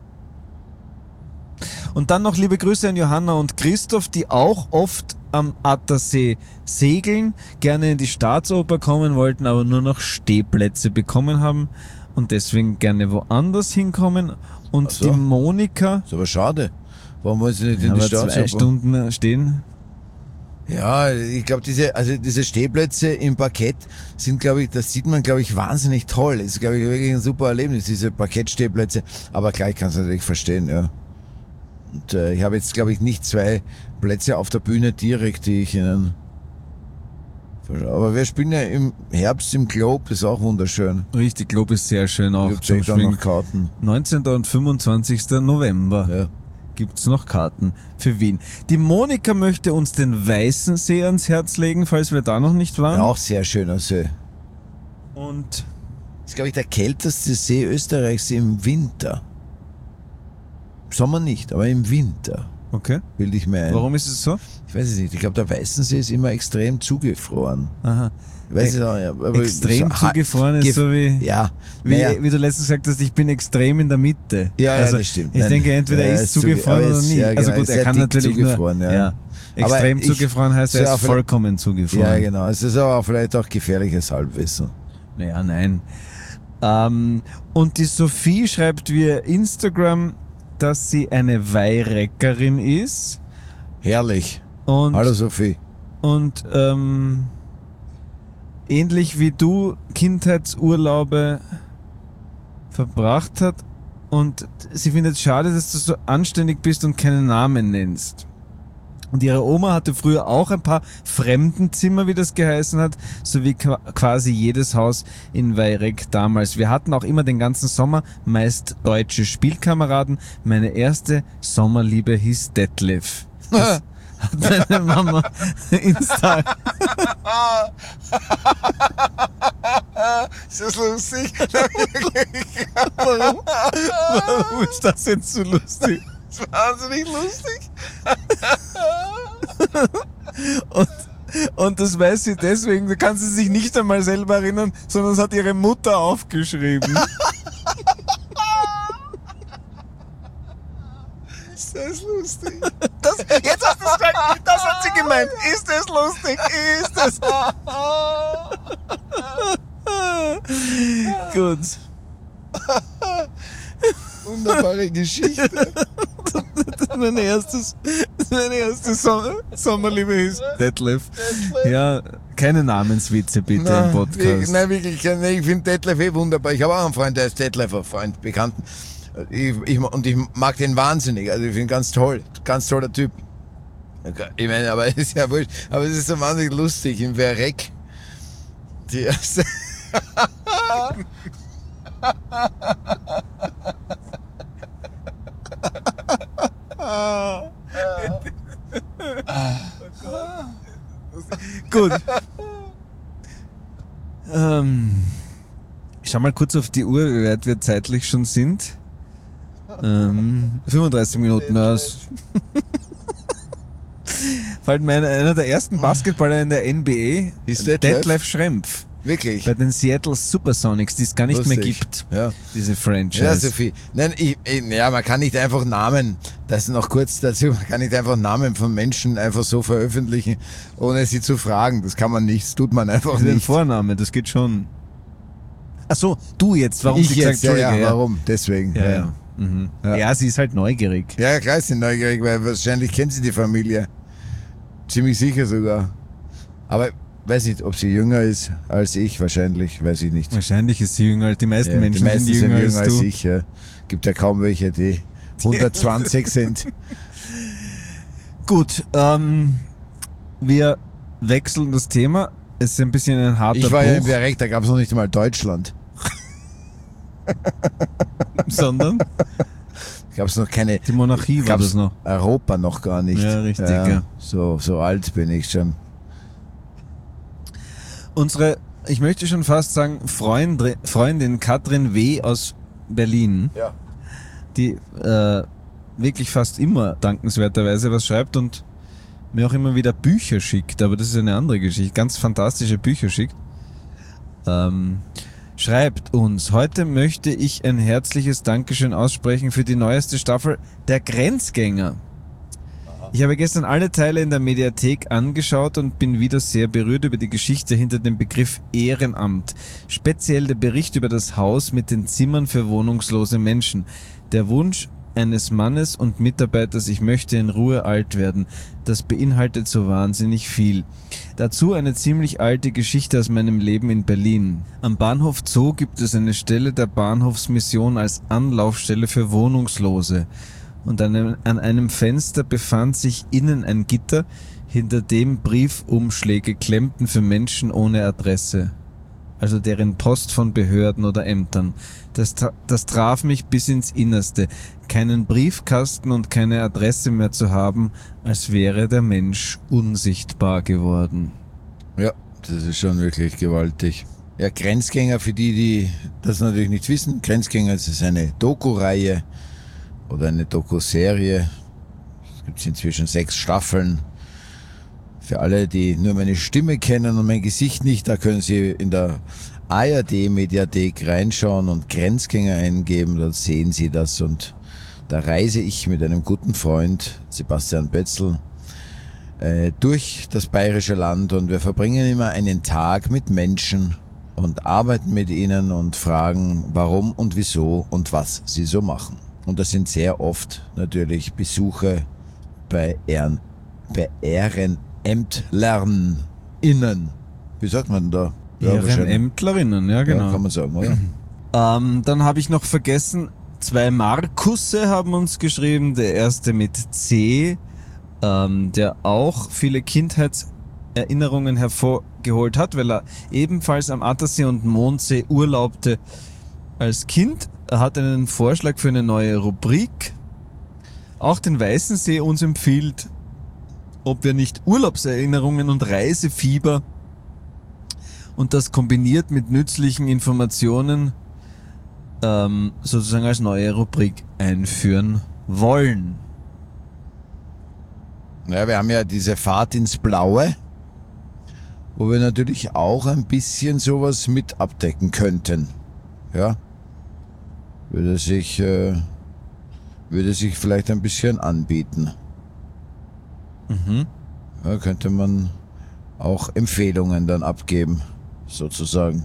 Und dann noch liebe Grüße an Johanna und Christoph, die auch oft am Attersee segeln, gerne in die Staatsoper kommen wollten, aber nur noch Stehplätze bekommen haben und deswegen gerne woanders hinkommen. Und Ach so. die Monika, Ist aber schade. Warum wollen sie nicht in aber die zwei Staatsoper? Stunden stehen. Ja, ich glaube, diese, also diese Stehplätze im Parkett sind, glaube ich, das sieht man, glaube ich, wahnsinnig toll. Das ist, glaube ich, wirklich ein super Erlebnis, diese Parkettstehplätze. Aber gleich kannst du natürlich verstehen, ja. Und äh, ich habe jetzt, glaube ich, nicht zwei Plätze auf der Bühne direkt, die ich ihnen... Aber wir spielen ja im Herbst im Globe, ist auch wunderschön. Richtig, Globe ist sehr schön auch. Gibt's zum echt auch Schwingen. noch Karten. neunzehnten und fünfundzwanzigsten November Ja. gibt's noch Karten für Wien. Die Monika möchte uns den Weißensee ans Herz legen, falls wir da noch nicht waren. Ja, auch sehr schöner See. Und Das ist, glaube ich, der kälteste See Österreichs im Winter. Im Sommer nicht, aber im Winter, okay. bilde ich mir ein. Warum ist es so? Ich weiß es nicht. Ich glaube, der Weißensee ist immer extrem zugefroren. Aha. Ich weiß es auch nicht. Aber Extrem so, zugefroren ist gef- so wie, Ja, wie, naja. wie du letztens gesagt hast, ich bin extrem in der Mitte. Ja, ja, also, das stimmt. Ich Nein, denke, entweder ja, er er ist ist zuge- zugefroren aber oder ist- nie. ja, Also genau, gut, ist er sehr kann dick natürlich zugefroren, nur, ja. Extrem Aber ich- zugefroren heißt, er so, ist vielleicht- vollkommen zugefroren. Ja, genau. Es ist aber vielleicht auch gefährliches Halbwissen. Naja, nein. Ähm, und die Sophie schreibt via Instagram, dass sie eine Weireckerin ist. Herrlich. Und, Hallo Sophie. und ähm, ähnlich wie du Kindheitsurlaube verbracht hat. Und sie findet es schade, dass du so anständig bist und keinen Namen nennst. Und ihre Oma hatte früher auch ein paar Fremdenzimmer, wie das geheißen hat, so wie qua- quasi jedes Haus in Weirek damals. Wir hatten auch immer den ganzen Sommer meist deutsche Spielkameraden. Meine erste Sommerliebe hieß Detlef. Das hat meine Mama Insta. Ist das lustig? Warum? Warum ist das jetzt so lustig? Das ist wahnsinnig lustig. Und, und das weiß sie deswegen, da kann sie sich nicht einmal selber erinnern, sondern es hat ihre Mutter aufgeschrieben. Ist das lustig? Das, jetzt hast du es gesagt, das hat sie gemeint. Ist es lustig? Ist es? Gut. Wunderbare Geschichte. Meine erste, meine erste Sommer, Sommerliebe ist Detlef. Ja, keine Namenswitze bitte Na, im Podcast. wirklich, nein, wirklich, nein, ich finde Detlef eh wunderbar. Ich habe auch einen Freund, der ist Detlef, ein Freund, Bekannten. Ich, ich, und ich mag den wahnsinnig. Also ich finde ihn ganz toll. Ganz toller Typ. Ich meine, aber es ist ja wurscht. Aber es ist so wahnsinnig lustig. Im Verreck. Die erste. Gut. Ähm, ich schau mal kurz auf die Uhr, wie weit wir zeitlich schon sind. Ähm, fünfunddreißig Minuten aus. Fällt mir einer, einer der ersten Basketballer in der N B A Ist Detlef? Detlef Schrempf. Wirklich. Bei den Seattle Supersonics, die es gar nicht Lustig. mehr gibt. Ja. Diese Franchise. Ja, Sophie. Nein, ich, ich, ja, man kann nicht einfach Namen, das noch kurz dazu, man kann nicht einfach Namen von Menschen einfach so veröffentlichen, ohne sie zu fragen. Das kann man nicht, das tut man einfach Den nicht. Vorname, das geht schon. Ach so, du jetzt, warum ich sie jetzt, gesagt, ja, ja, Entschuldige, warum? Deswegen. Ja, ja. Mhm. Ja. Ja. sie ist halt neugierig. Ja, klar ist sie neugierig, weil wahrscheinlich kennt sie die Familie. Ziemlich sicher sogar. Aber weiß nicht, ob sie jünger ist als ich, wahrscheinlich, weiß ich nicht. Wahrscheinlich ist sie jünger. Die meisten Ja, Menschen die meisten sind jünger, sind jünger als als du. ich. Ja. Gibt ja kaum welche, die hundertzwanzig sind. Gut, ähm, wir wechseln das Thema. Es ist ein bisschen ein harter Ich war ja im Bruch, Berg, da gab es noch nicht einmal Deutschland. sondern Gab es noch keine. die Monarchie war Gab's das noch. Europa noch gar nicht. Ja, richtig, ja. So, so alt bin ich schon. Unsere, ich möchte schon fast sagen, Freund, Freundin Katrin W. aus Berlin, Ja. die äh, wirklich fast immer dankenswerterweise was schreibt und mir auch immer wieder Bücher schickt, aber das ist eine andere Geschichte, ganz fantastische Bücher schickt. Ähm, schreibt uns, heute möchte ich ein herzliches Dankeschön aussprechen für die neueste Staffel der Grenzgänger. Ich habe gestern alle Teile in der Mediathek angeschaut und bin wieder sehr berührt über die Geschichte hinter dem Begriff Ehrenamt. Speziell der Bericht über das Haus mit den Zimmern für wohnungslose Menschen. Der Wunsch eines Mannes und Mitarbeiters, ich möchte in Ruhe alt werden. Das beinhaltet so wahnsinnig viel. Dazu eine ziemlich alte Geschichte aus meinem Leben in Berlin. Am Bahnhof Zoo gibt es eine Stelle der Bahnhofsmission als Anlaufstelle für Wohnungslose. Und an einem, an einem Fenster befand sich innen ein Gitter, hinter dem Briefumschläge klemmten für Menschen ohne Adresse. Also deren Post von Behörden oder Ämtern. Das, das traf mich bis ins Innerste. Keinen Briefkasten und keine Adresse mehr zu haben, als wäre der Mensch unsichtbar geworden. Ja, das ist schon wirklich gewaltig. Ja, Grenzgänger, für die, die das natürlich nicht wissen, Grenzgänger, das ist eine Doku-Reihe oder eine Doku-Serie. Es gibt inzwischen sechs Staffeln. Für alle, die nur meine Stimme kennen und mein Gesicht nicht, da können Sie in der A R D-Mediathek reinschauen und Grenzgänger eingeben, dort sehen Sie das. Und da reise ich mit einem guten Freund, Sebastian Bötzl, äh, durch das bayerische Land und wir verbringen immer einen Tag mit Menschen und arbeiten mit ihnen und fragen, warum und wieso und was sie so machen. Und das sind sehr oft natürlich Besuche bei, Ehren, bei Ehrenämtlern innen. Wie sagt man da? Ja, Ehrenämtlerinnen, ja genau. Ja, kann man sagen, oder? Ähm, dann habe ich noch vergessen, zwei Markusse haben uns geschrieben. Der erste mit C, ähm, der auch viele Kindheitserinnerungen hervorgeholt hat, weil er ebenfalls am Attersee und Mondsee urlaubte als Kind. Er hat einen Vorschlag für eine neue Rubrik. Auch den Weißensee uns empfiehlt, ob wir nicht Urlaubserinnerungen und Reisefieber und das kombiniert mit nützlichen Informationen ähm, sozusagen als neue Rubrik einführen wollen. Ja, wir haben ja diese Fahrt ins Blaue, wo wir natürlich auch ein bisschen sowas mit abdecken könnten. Ja, würde sich, äh, würde sich vielleicht ein bisschen anbieten. Mhm. Ja, könnte man auch Empfehlungen dann abgeben, sozusagen.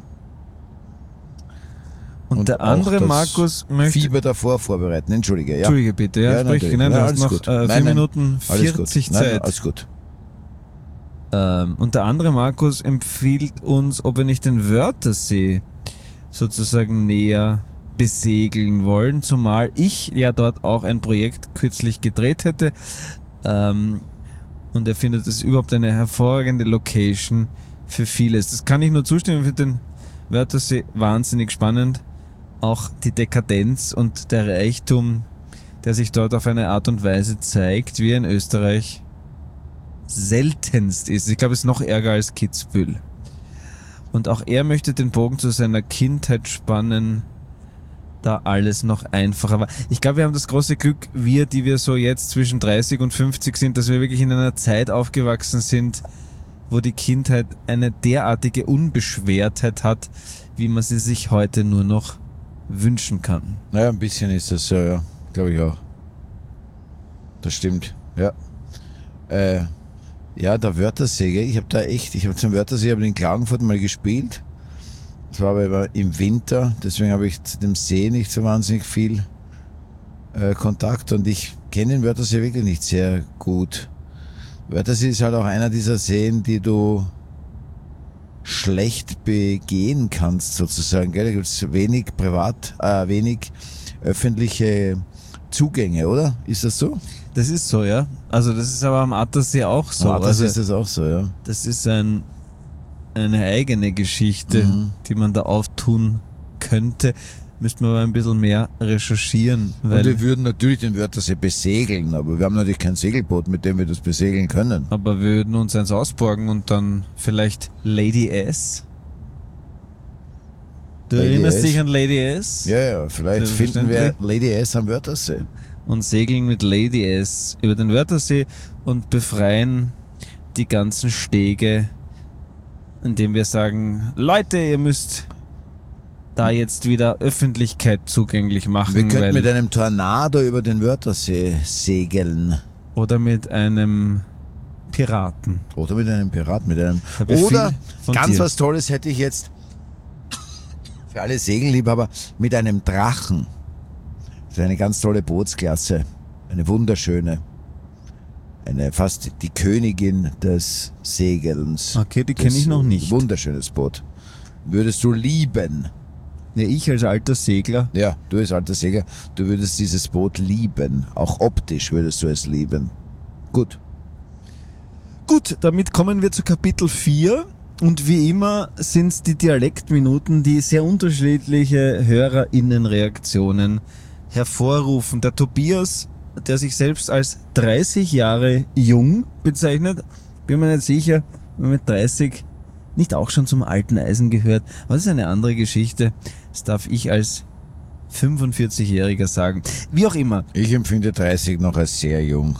Und, Und der auch andere das Markus möchte... Fieber davor vorbereiten. Entschuldige, ja. Entschuldige bitte, ja, Ja, sprich, natürlich. nein, du Ja, hast alles noch gut. äh, vier Nein, nein, Minuten Alles vierzig gut. Nein, Zeit. alles gut. Ähm, und der andere Markus empfiehlt uns, ob wir nicht den Wörthersee sozusagen näher besegeln wollen, zumal ich ja dort auch ein Projekt kürzlich gedreht hätte. Ähm, und er findet es überhaupt eine hervorragende Location für vieles. Das kann ich nur zustimmen, für den Wörthersee wahnsinnig spannend. Auch die Dekadenz und der Reichtum, der sich dort auf eine Art und Weise zeigt, wie er in Österreich seltenst ist. Ich glaube, es ist noch ärger als Kitzbühel. Und auch er möchte den Bogen zu seiner Kindheit spannen, da alles noch einfacher war. Ich glaube, wir haben das große Glück, wir, die wir so jetzt zwischen dreißig und fünfzig sind, dass wir wirklich in einer Zeit aufgewachsen sind, wo die Kindheit eine derartige Unbeschwertheit hat, wie man sie sich heute nur noch wünschen kann. Naja, ein bisschen ist das so, ja. Glaube ich auch. Das stimmt, ja. Äh, ja, der Wörthersee, gell? Ich habe da echt, ich habe zum Wörthersee, habe in Klagenfurt mal gespielt. Das war aber im Winter, deswegen habe ich zu dem See nicht so wahnsinnig viel äh, Kontakt und ich kenne den Wörthersee wirklich nicht sehr gut. Wörthersee ist halt auch einer dieser Seen, die du schlecht begehen kannst, sozusagen, gell? Da gibt es wenig privat, äh, wenig öffentliche Zugänge, oder? Ist das so? Das ist so, ja. Also das ist aber am Attersee auch so. Am Attersee also, ist das auch so, ja. das ist ein, eine eigene Geschichte, Mhm. die man da auftun könnte. Müsste man aber ein bisschen mehr recherchieren. Weil, Und wir würden natürlich den Wörthersee besegeln, aber wir haben natürlich kein Segelboot, mit dem wir das besegeln können. aber wir würden uns eins ausborgen und dann vielleicht Lady S. Du Lady erinnerst S. dich an Lady S? Ja, ja, vielleicht finden wir Selbstverständlich. Lady S am Wörthersee. Und segeln mit Lady S über den Wörthersee und befreien die ganzen Stege, indem wir sagen, Leute, ihr müsst da jetzt wieder Öffentlichkeit zugänglich machen. Wir könnten weil, mit einem Tornado über den Wörthersee segeln. oder mit einem Piraten. Oder mit einem Pirat, mit einem. Hab ich Oder, viel von ganz dir. was Tolles hätte ich jetzt für alle Segelliebhaber, mit einem Drachen. Das ist eine ganz tolle Bootsklasse. Eine wunderschöne. Eine fast die Königin des Segelns. Okay, die kenne Das ich noch nicht. Wunderschönes Boot. Würdest du lieben. Ja, ich als alter Segler. Ja, du als alter Segler, du würdest dieses Boot lieben. Auch optisch würdest du es lieben. Gut. Gut, damit kommen wir zu Kapitel vier. Und wie immer sind es die Dialektminuten, die sehr unterschiedliche HörerInnenreaktionen hervorrufen. Der Tobias, der sich selbst als dreißig Jahre jung bezeichnet, bin mir nicht sicher, wenn man mit dreißig nicht auch schon zum alten Eisen gehört. Aber das ist eine andere Geschichte. Das darf ich als fünfundvierzigjähriger sagen. Wie auch immer. Ich empfinde dreißig noch als sehr jung.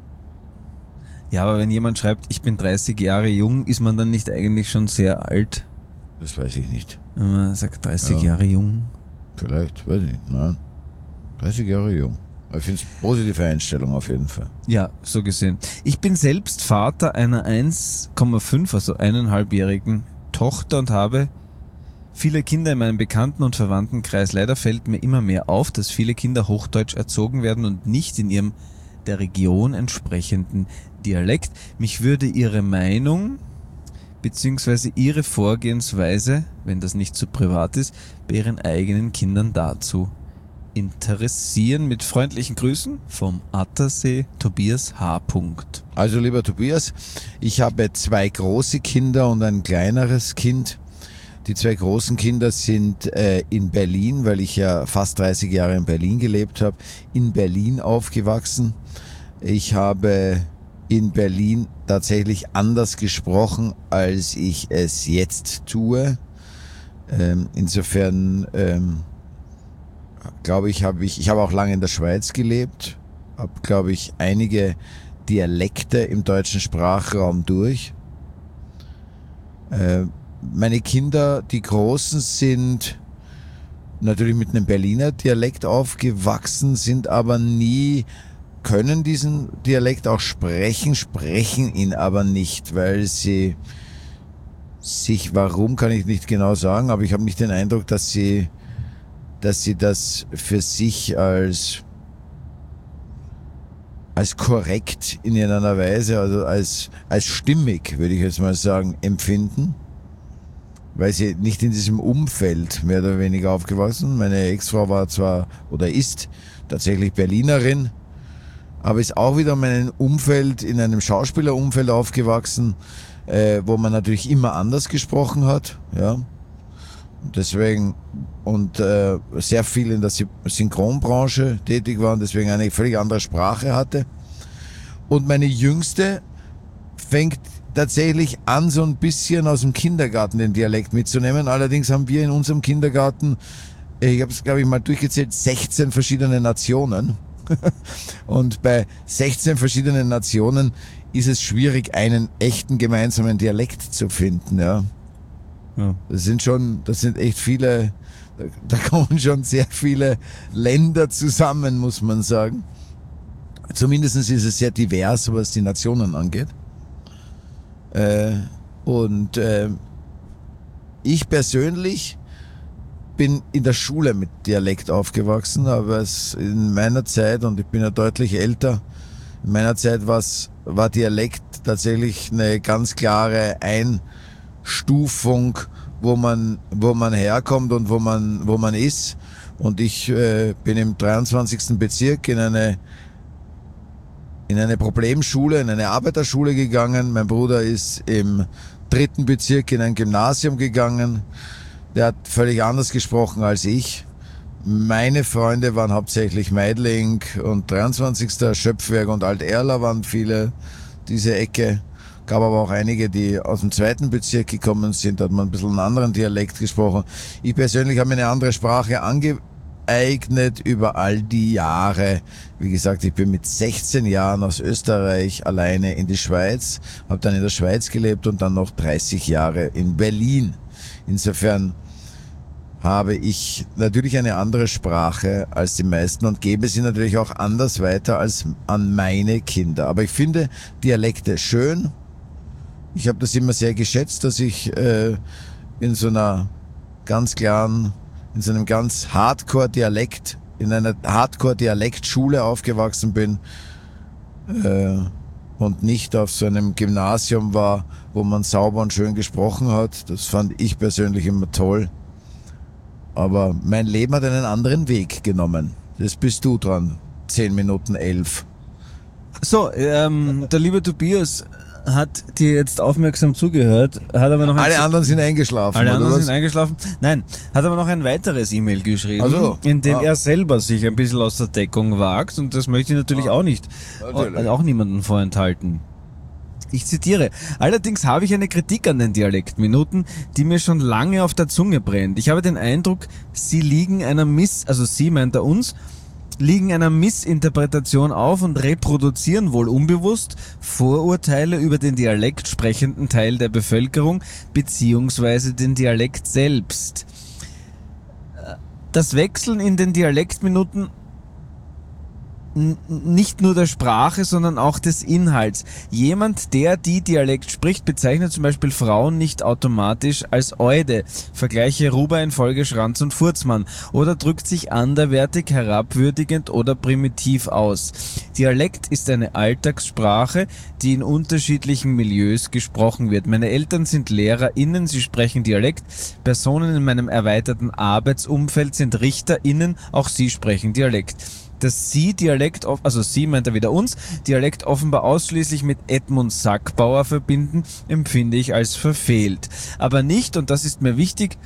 Ja, aber wenn jemand schreibt, ich bin dreißig Jahre jung, ist man dann nicht eigentlich schon sehr alt? Das weiß ich nicht. Wenn man sagt dreißig Ja. Jahre jung. Vielleicht, weiß ich nicht. Nein. dreißig Jahre jung. Aber ich finde es positive Einstellung auf jeden Fall. Ja, so gesehen. Ich bin selbst Vater einer eins Komma fünf, also eineinhalbjährigen Tochter und habe viele Kinder in meinem Bekannten- und Verwandtenkreis. Leider fällt mir immer mehr auf, dass viele Kinder hochdeutsch erzogen werden und nicht in ihrem der Region entsprechenden Dialekt. Mich würde Ihre Meinung bzw. Ihre Vorgehensweise, wenn das nicht zu privat ist, bei Ihren eigenen Kindern dazu interessieren. Mit freundlichen Grüßen vom Attersee, Tobias H. Also lieber Tobias, ich habe zwei große Kinder und ein kleineres Kind. Die zwei großen Kinder sind äh, in Berlin, weil ich ja fast dreißig Jahre in Berlin gelebt habe, in Berlin aufgewachsen. Ich habe in Berlin tatsächlich anders gesprochen, als ich es jetzt tue. Ähm, insofern ähm, glaube ich, habe ich, ich habe auch lange in der Schweiz gelebt, habe, glaube ich, einige Dialekte im deutschen Sprachraum durch. Äh, meine Kinder, die Großen, sind natürlich mit einem Berliner Dialekt aufgewachsen, sind aber nie, können diesen Dialekt auch sprechen, sprechen ihn aber nicht, weil sie sich, warum kann ich nicht genau sagen, aber ich habe nicht den Eindruck, dass sie, dass sie das für sich als als korrekt in irgendeiner Weise, also als als stimmig, würde ich jetzt mal sagen, empfinden, weil sie nicht in diesem Umfeld mehr oder weniger aufgewachsen. Meine Ex-Frau war zwar oder ist tatsächlich Berlinerin, aber ist auch wieder in einem Umfeld, in einem Schauspielerumfeld aufgewachsen, äh, wo man natürlich immer anders gesprochen hat, ja. Und deswegen und äh, sehr viel in der Synchronbranche tätig war und deswegen eine völlig andere Sprache hatte. Und meine Jüngste fängt tatsächlich an, so ein bisschen aus dem Kindergarten den Dialekt mitzunehmen. Allerdings haben wir in unserem Kindergarten, ich habe es glaube ich mal durchgezählt, sechzehn verschiedene Nationen. Und bei sechzehn verschiedenen Nationen ist es schwierig, einen echten gemeinsamen Dialekt zu finden. Ja, Ja. das sind schon, das sind echt viele, da, da kommen schon sehr viele Länder zusammen, muss man sagen. Zumindest ist es sehr divers, was die Nationen angeht. Äh, und äh, ich persönlich bin in der Schule mit Dialekt aufgewachsen, aber es in meiner Zeit, und ich bin ja deutlich älter, in meiner Zeit war's, war Dialekt tatsächlich eine ganz klare Einstufung, wo man, wo man herkommt und wo man, wo man ist. Und ich äh, bin im dreiundzwanzigsten Bezirk in eine in eine Problemschule, in eine Arbeiterschule gegangen. Mein Bruder ist im dritten Bezirk in ein Gymnasium gegangen. Der hat völlig anders gesprochen als ich. Meine Freunde waren hauptsächlich Meidling und dreiundzwanzigster Schöpfwerk und Alt-Erla waren viele, diese Ecke. Gab aber auch einige, die aus dem zweiten Bezirk gekommen sind, da hat man ein bisschen einen anderen Dialekt gesprochen. Ich persönlich habe mir eine andere Sprache angeeignet über all die Jahre. Wie gesagt, ich bin mit sechzehn Jahren aus Österreich alleine in die Schweiz, habe dann in der Schweiz gelebt und dann noch dreißig Jahre in Berlin. Insofern habe ich natürlich eine andere Sprache als die meisten und gebe sie natürlich auch anders weiter als an meine Kinder. Aber ich finde Dialekte schön. Ich habe das immer sehr geschätzt, dass ich äh, in so einer ganz klaren, in so einem ganz Hardcore-Dialekt, in einer Hardcore-Dialektschule aufgewachsen bin äh, und nicht auf so einem Gymnasium war, wo man sauber und schön gesprochen hat. Das fand ich persönlich immer toll. Aber mein Leben hat einen anderen Weg genommen. Das bist du dran. Zehn Minuten elf. So, ähm, der liebe Tobias hat dir jetzt aufmerksam zugehört, hat aber noch ein Alle anderen sind eingeschlafen. Alle oder anderen was? sind eingeschlafen. Nein, hat aber noch ein weiteres E-Mail geschrieben, Ach so. in dem Ah. er selber sich ein bisschen aus der Deckung wagt und das möchte ich natürlich Ah. auch nicht, Natürlich. auch niemanden vorenthalten. Ich zitiere, allerdings habe ich eine Kritik an den Dialektminuten, die mir schon lange auf der Zunge brennt. Ich habe den Eindruck, sie liegen einer Miss, also sie meint er uns, liegen einer Missinterpretation auf und reproduzieren wohl unbewusst Vorurteile über den Dialekt sprechenden Teil der Bevölkerung beziehungsweise den Dialekt selbst. Das Wechseln in den Dialektminuten n- nicht nur der Sprache, sondern auch des Inhalts. Jemand, der die Dialekt spricht, bezeichnet zum Beispiel Frauen nicht automatisch als Eude. Vergleiche Ruber in Folge Schranz und Furzmann. Oder drückt sich anderwertig, herabwürdigend oder primitiv aus. Dialekt ist eine Alltagssprache, die in unterschiedlichen Milieus gesprochen wird. Meine Eltern sind LehrerInnen, sie sprechen Dialekt. Personen in meinem erweiterten Arbeitsumfeld sind RichterInnen, auch sie sprechen Dialekt. Dass sie Dialekt, also sie meint er wieder uns, Dialekt offenbar ausschließlich mit Edmund Sackbauer verbinden, empfinde ich als verfehlt. Aber nicht, und das ist mir wichtig,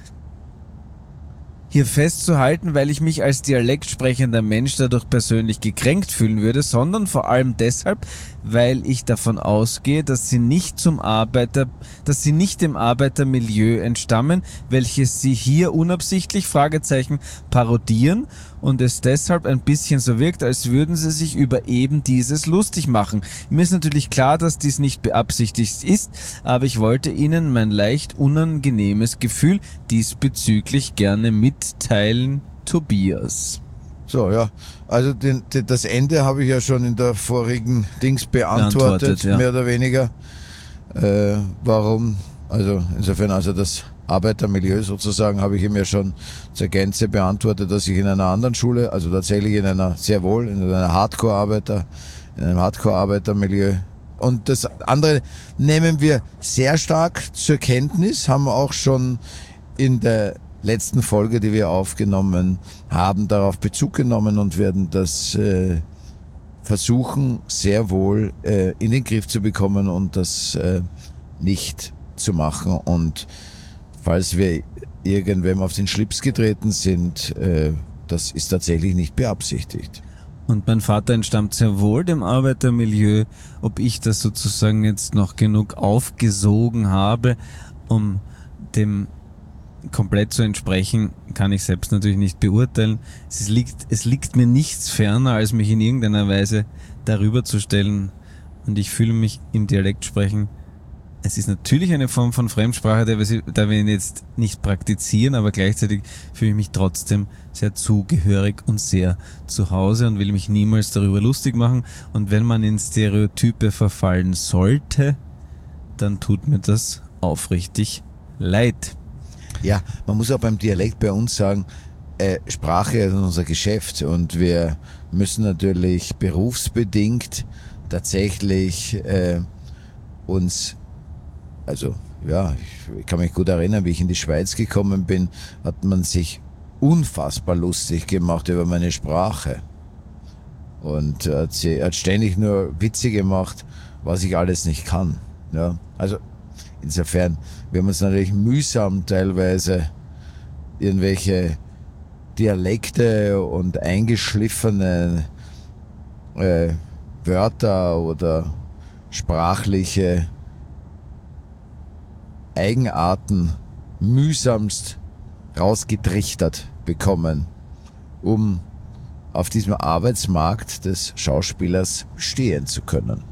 hier festzuhalten, weil ich mich als dialektsprechender Mensch dadurch persönlich gekränkt fühlen würde, sondern vor allem deshalb, weil ich davon ausgehe, dass sie nicht zum Arbeiter, dass sie nicht dem Arbeitermilieu entstammen, welches sie hier unabsichtlich, Fragezeichen, parodieren und es deshalb ein bisschen so wirkt, als würden sie sich über eben dieses lustig machen. Mir ist natürlich klar, dass dies nicht beabsichtigt ist, aber ich wollte Ihnen mein leicht unangenehmes Gefühl diesbezüglich gerne mitteilen, Tobias. So, ja. Also den, den, das Ende habe ich ja schon in der vorigen Dings beantwortet, Beantwortet, ja. mehr oder weniger. Äh, warum? Also insofern, also das Arbeitermilieu sozusagen habe ich ihm ja schon zur Gänze beantwortet, dass ich in einer anderen Schule, also tatsächlich in einer, sehr wohl, in einer Hardcore-Arbeiter, in einem Hardcore-Arbeitermilieu. Und das andere nehmen wir sehr stark zur Kenntnis, haben wir auch schon in der letzten Folge, die wir aufgenommen haben, darauf Bezug genommen und werden das äh, versuchen, sehr wohl äh, in den Griff zu bekommen und das äh, nicht zu machen. Und falls wir irgendwem auf den Schlips getreten sind, äh, das ist tatsächlich nicht beabsichtigt. Und mein Vater entstammt sehr wohl dem Arbeitermilieu. Ob ich das sozusagen jetzt noch genug aufgesogen habe, um dem komplett zu entsprechen, kann ich selbst natürlich nicht beurteilen. Es liegt, es liegt mir nichts ferner, als mich in irgendeiner Weise darüber zu stellen. Und ich fühle mich im Dialekt sprechen. Es ist natürlich eine Form von Fremdsprache, da wir, da wir ihn jetzt nicht praktizieren, aber gleichzeitig fühle ich mich trotzdem sehr zugehörig und sehr zu Hause und will mich niemals darüber lustig machen. Und wenn man in Stereotype verfallen sollte, dann tut mir das aufrichtig leid. Ja, man muss auch beim Dialekt bei uns sagen, äh, Sprache ist unser Geschäft und wir müssen natürlich berufsbedingt tatsächlich äh, uns, also ja, ich, ich kann mich gut erinnern, wie ich in die Schweiz gekommen bin, hat man sich unfassbar lustig gemacht über meine Sprache und äh, hat, sie, hat ständig nur Witze gemacht, was ich alles nicht kann. Ja, also insofern, wir haben uns natürlich mühsam teilweise irgendwelche Dialekte und eingeschliffene äh, Wörter oder sprachliche Eigenarten mühsamst rausgetrichtert bekommen, um auf diesem Arbeitsmarkt des Schauspielers bestehen zu können?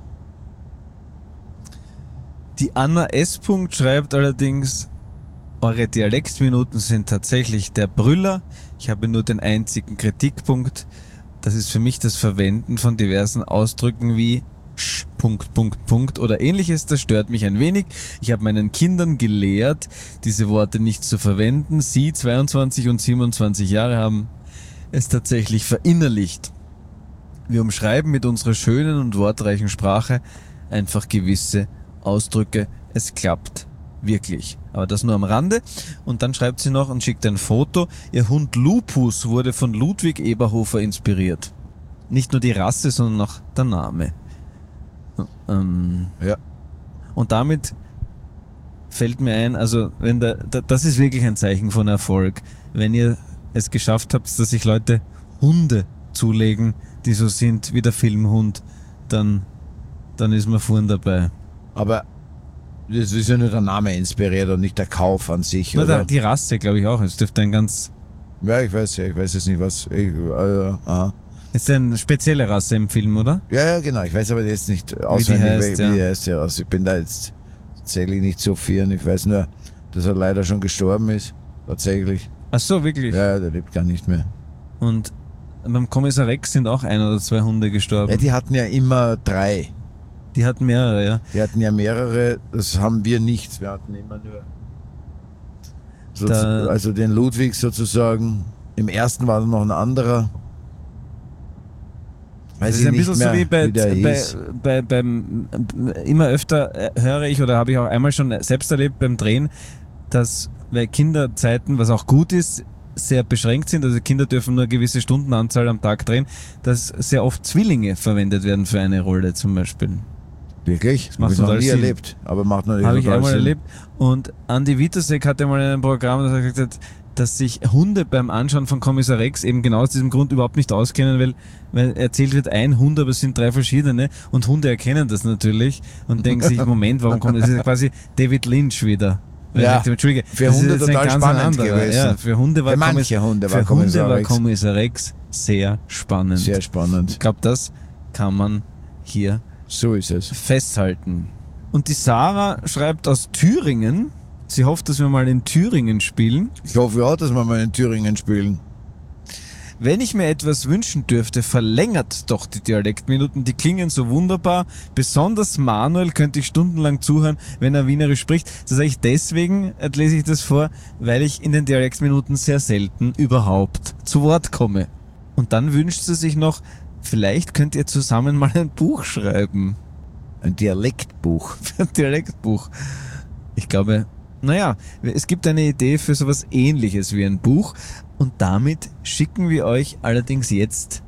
Die Anna S. schreibt allerdings, eure Dialektminuten sind tatsächlich der Brüller. Ich habe nur den einzigen Kritikpunkt. Das ist für mich das Verwenden von diversen Ausdrücken wie Sch, Punkt, Punkt, Punkt oder ähnliches. Das stört mich ein wenig. Ich habe meinen Kindern gelehrt, diese Worte nicht zu verwenden. Sie, zweiundzwanzig und siebenundzwanzig Jahre, haben es tatsächlich verinnerlicht. Wir umschreiben mit unserer schönen und wortreichen Sprache einfach gewisse Ausdrücke. Es klappt wirklich. Aber das nur am Rande. Und dann schreibt sie noch und schickt ein Foto. Ihr Hund Lupus wurde von Ludwig Eberhofer inspiriert. Nicht nur die Rasse, sondern auch der Name. Ähm, Ja. und damit fällt mir ein, also wenn der, da, das ist wirklich ein Zeichen von Erfolg. Wenn ihr es geschafft habt, dass sich Leute Hunde zulegen, die so sind wie der Filmhund, dann, dann ist man vorn dabei. Aber das ist ja nur der Name inspiriert und nicht der Kauf an sich, Na, oder? da, die Rasse, glaube ich auch. Es dürfte ein ganz, Ja, ich weiß ja, ich weiß jetzt nicht, was. Ich, äh, aha. ist eine spezielle Rasse im Film, oder? Ja, ja, genau. Ich weiß aber jetzt nicht auswendig, wie heißt, die heißt, ja. wie die heißt ja. Also ich bin da jetzt tatsächlich nicht so firm. Ich weiß nur, dass er leider schon gestorben ist. Tatsächlich. Ach so, wirklich. Ja, ja, der lebt gar nicht mehr. Und beim Kommissar Rex sind auch ein oder zwei Hunde gestorben. Ja, die hatten ja immer drei. Die hatten mehrere, ja. Die hatten ja mehrere, das haben wir nicht. Wir hatten immer nur. So, Da- also den Ludwig sozusagen. Im ersten war noch ein anderer. Weiß Das ich ist ein nicht bisschen mehr, so wie bei, wie der bei, hieß. bei, beim, immer öfter äh, höre ich oder habe ich auch einmal schon selbst erlebt beim Drehen, dass weil Kinderzeiten, was auch gut ist, sehr beschränkt sind, also Kinder dürfen nur eine gewisse Stundenanzahl am Tag drehen, dass sehr oft Zwillinge verwendet werden für eine Rolle zum Beispiel. Wirklich? Das macht habe ich noch total nie Sinn. erlebt. Aber macht natürlich Habe ich total einmal Sinn. erlebt. Und Andi Witasek hatte mal in einem Programm, das er gesagt hat, dass sich Hunde beim Anschauen von Kommissar Rex eben genau aus diesem Grund überhaupt nicht auskennen, weil, weil erzählt wird ein Hund, aber es sind drei verschiedene und Hunde erkennen das natürlich und denken sich, Moment, warum kommt das? Das ist quasi David Lynch wieder. Weil Ja, er sagt, Entschuldige, für das ist Hunde jetzt ein total ganz spannend anderer. gewesen. Ja, für Hunde war, Für manche Kommissar- Hunde war für Kommissar Hunde war Rex. Kommissar Rex sehr spannend. Sehr spannend. Ich glaube, das kann man hier So ist es. festhalten. Und die Sarah schreibt aus Thüringen, sie hofft, dass wir mal in Thüringen spielen. Ich hoffe auch, dass wir mal in Thüringen spielen. Wenn ich mir etwas wünschen dürfte, verlängert doch die Dialektminuten, die klingen so wunderbar. Besonders Manuel könnte ich stundenlang zuhören, wenn er Wienerisch spricht. Das sage ich deswegen, äh, lese ich das vor, weil ich in den Dialektminuten sehr selten überhaupt zu Wort komme. Und dann wünscht sie sich noch, vielleicht könnt ihr zusammen mal ein Buch schreiben. Ein Dialektbuch. Ein Dialektbuch. Ich glaube, naja, es gibt eine Idee für sowas Ähnliches wie ein Buch und damit schicken wir euch allerdings jetzt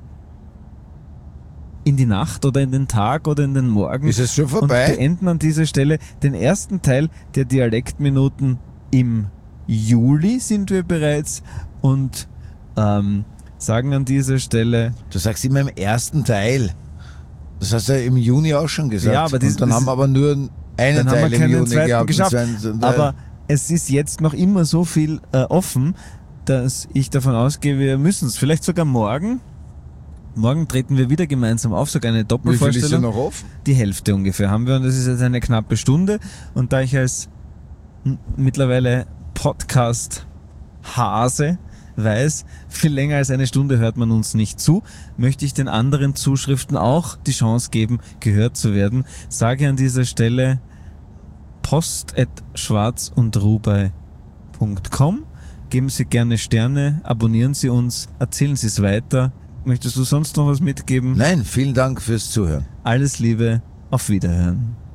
in die Nacht oder in den Tag oder in den Morgen Ist es schon und vorbei? beenden an dieser Stelle den ersten Teil der Dialektminuten im Juli sind wir bereits und ähm, sagen an dieser Stelle, Du sagst immer im ersten Teil. Das hast du ja im Juni auch schon gesagt. Ja, aber dies- und dann das- haben wir aber nur einen dann haben Teil wir im keinen Juni zweiten gehabt. geschafft. Und zwei- und, äh, Aber es ist jetzt noch immer so viel äh, offen, dass ich davon ausgehe, wir müssen es. Vielleicht sogar morgen. Morgen treten wir wieder gemeinsam auf, sogar eine wie viel ist denn Doppelvorstellung. noch offen? Die Hälfte ungefähr haben wir und das ist jetzt eine knappe Stunde. Und da ich als m- mittlerweile Podcast-Hase weiß, viel länger als eine Stunde hört man uns nicht zu, möchte ich den anderen Zuschriften auch die Chance geben, gehört zu werden. Sage an dieser Stelle post at schwarz und rubai punkt com. Geben Sie gerne Sterne, abonnieren Sie uns, erzählen Sie es weiter. Möchtest du sonst noch was mitgeben? Nein, vielen Dank fürs Zuhören. Alles Liebe, auf Wiederhören.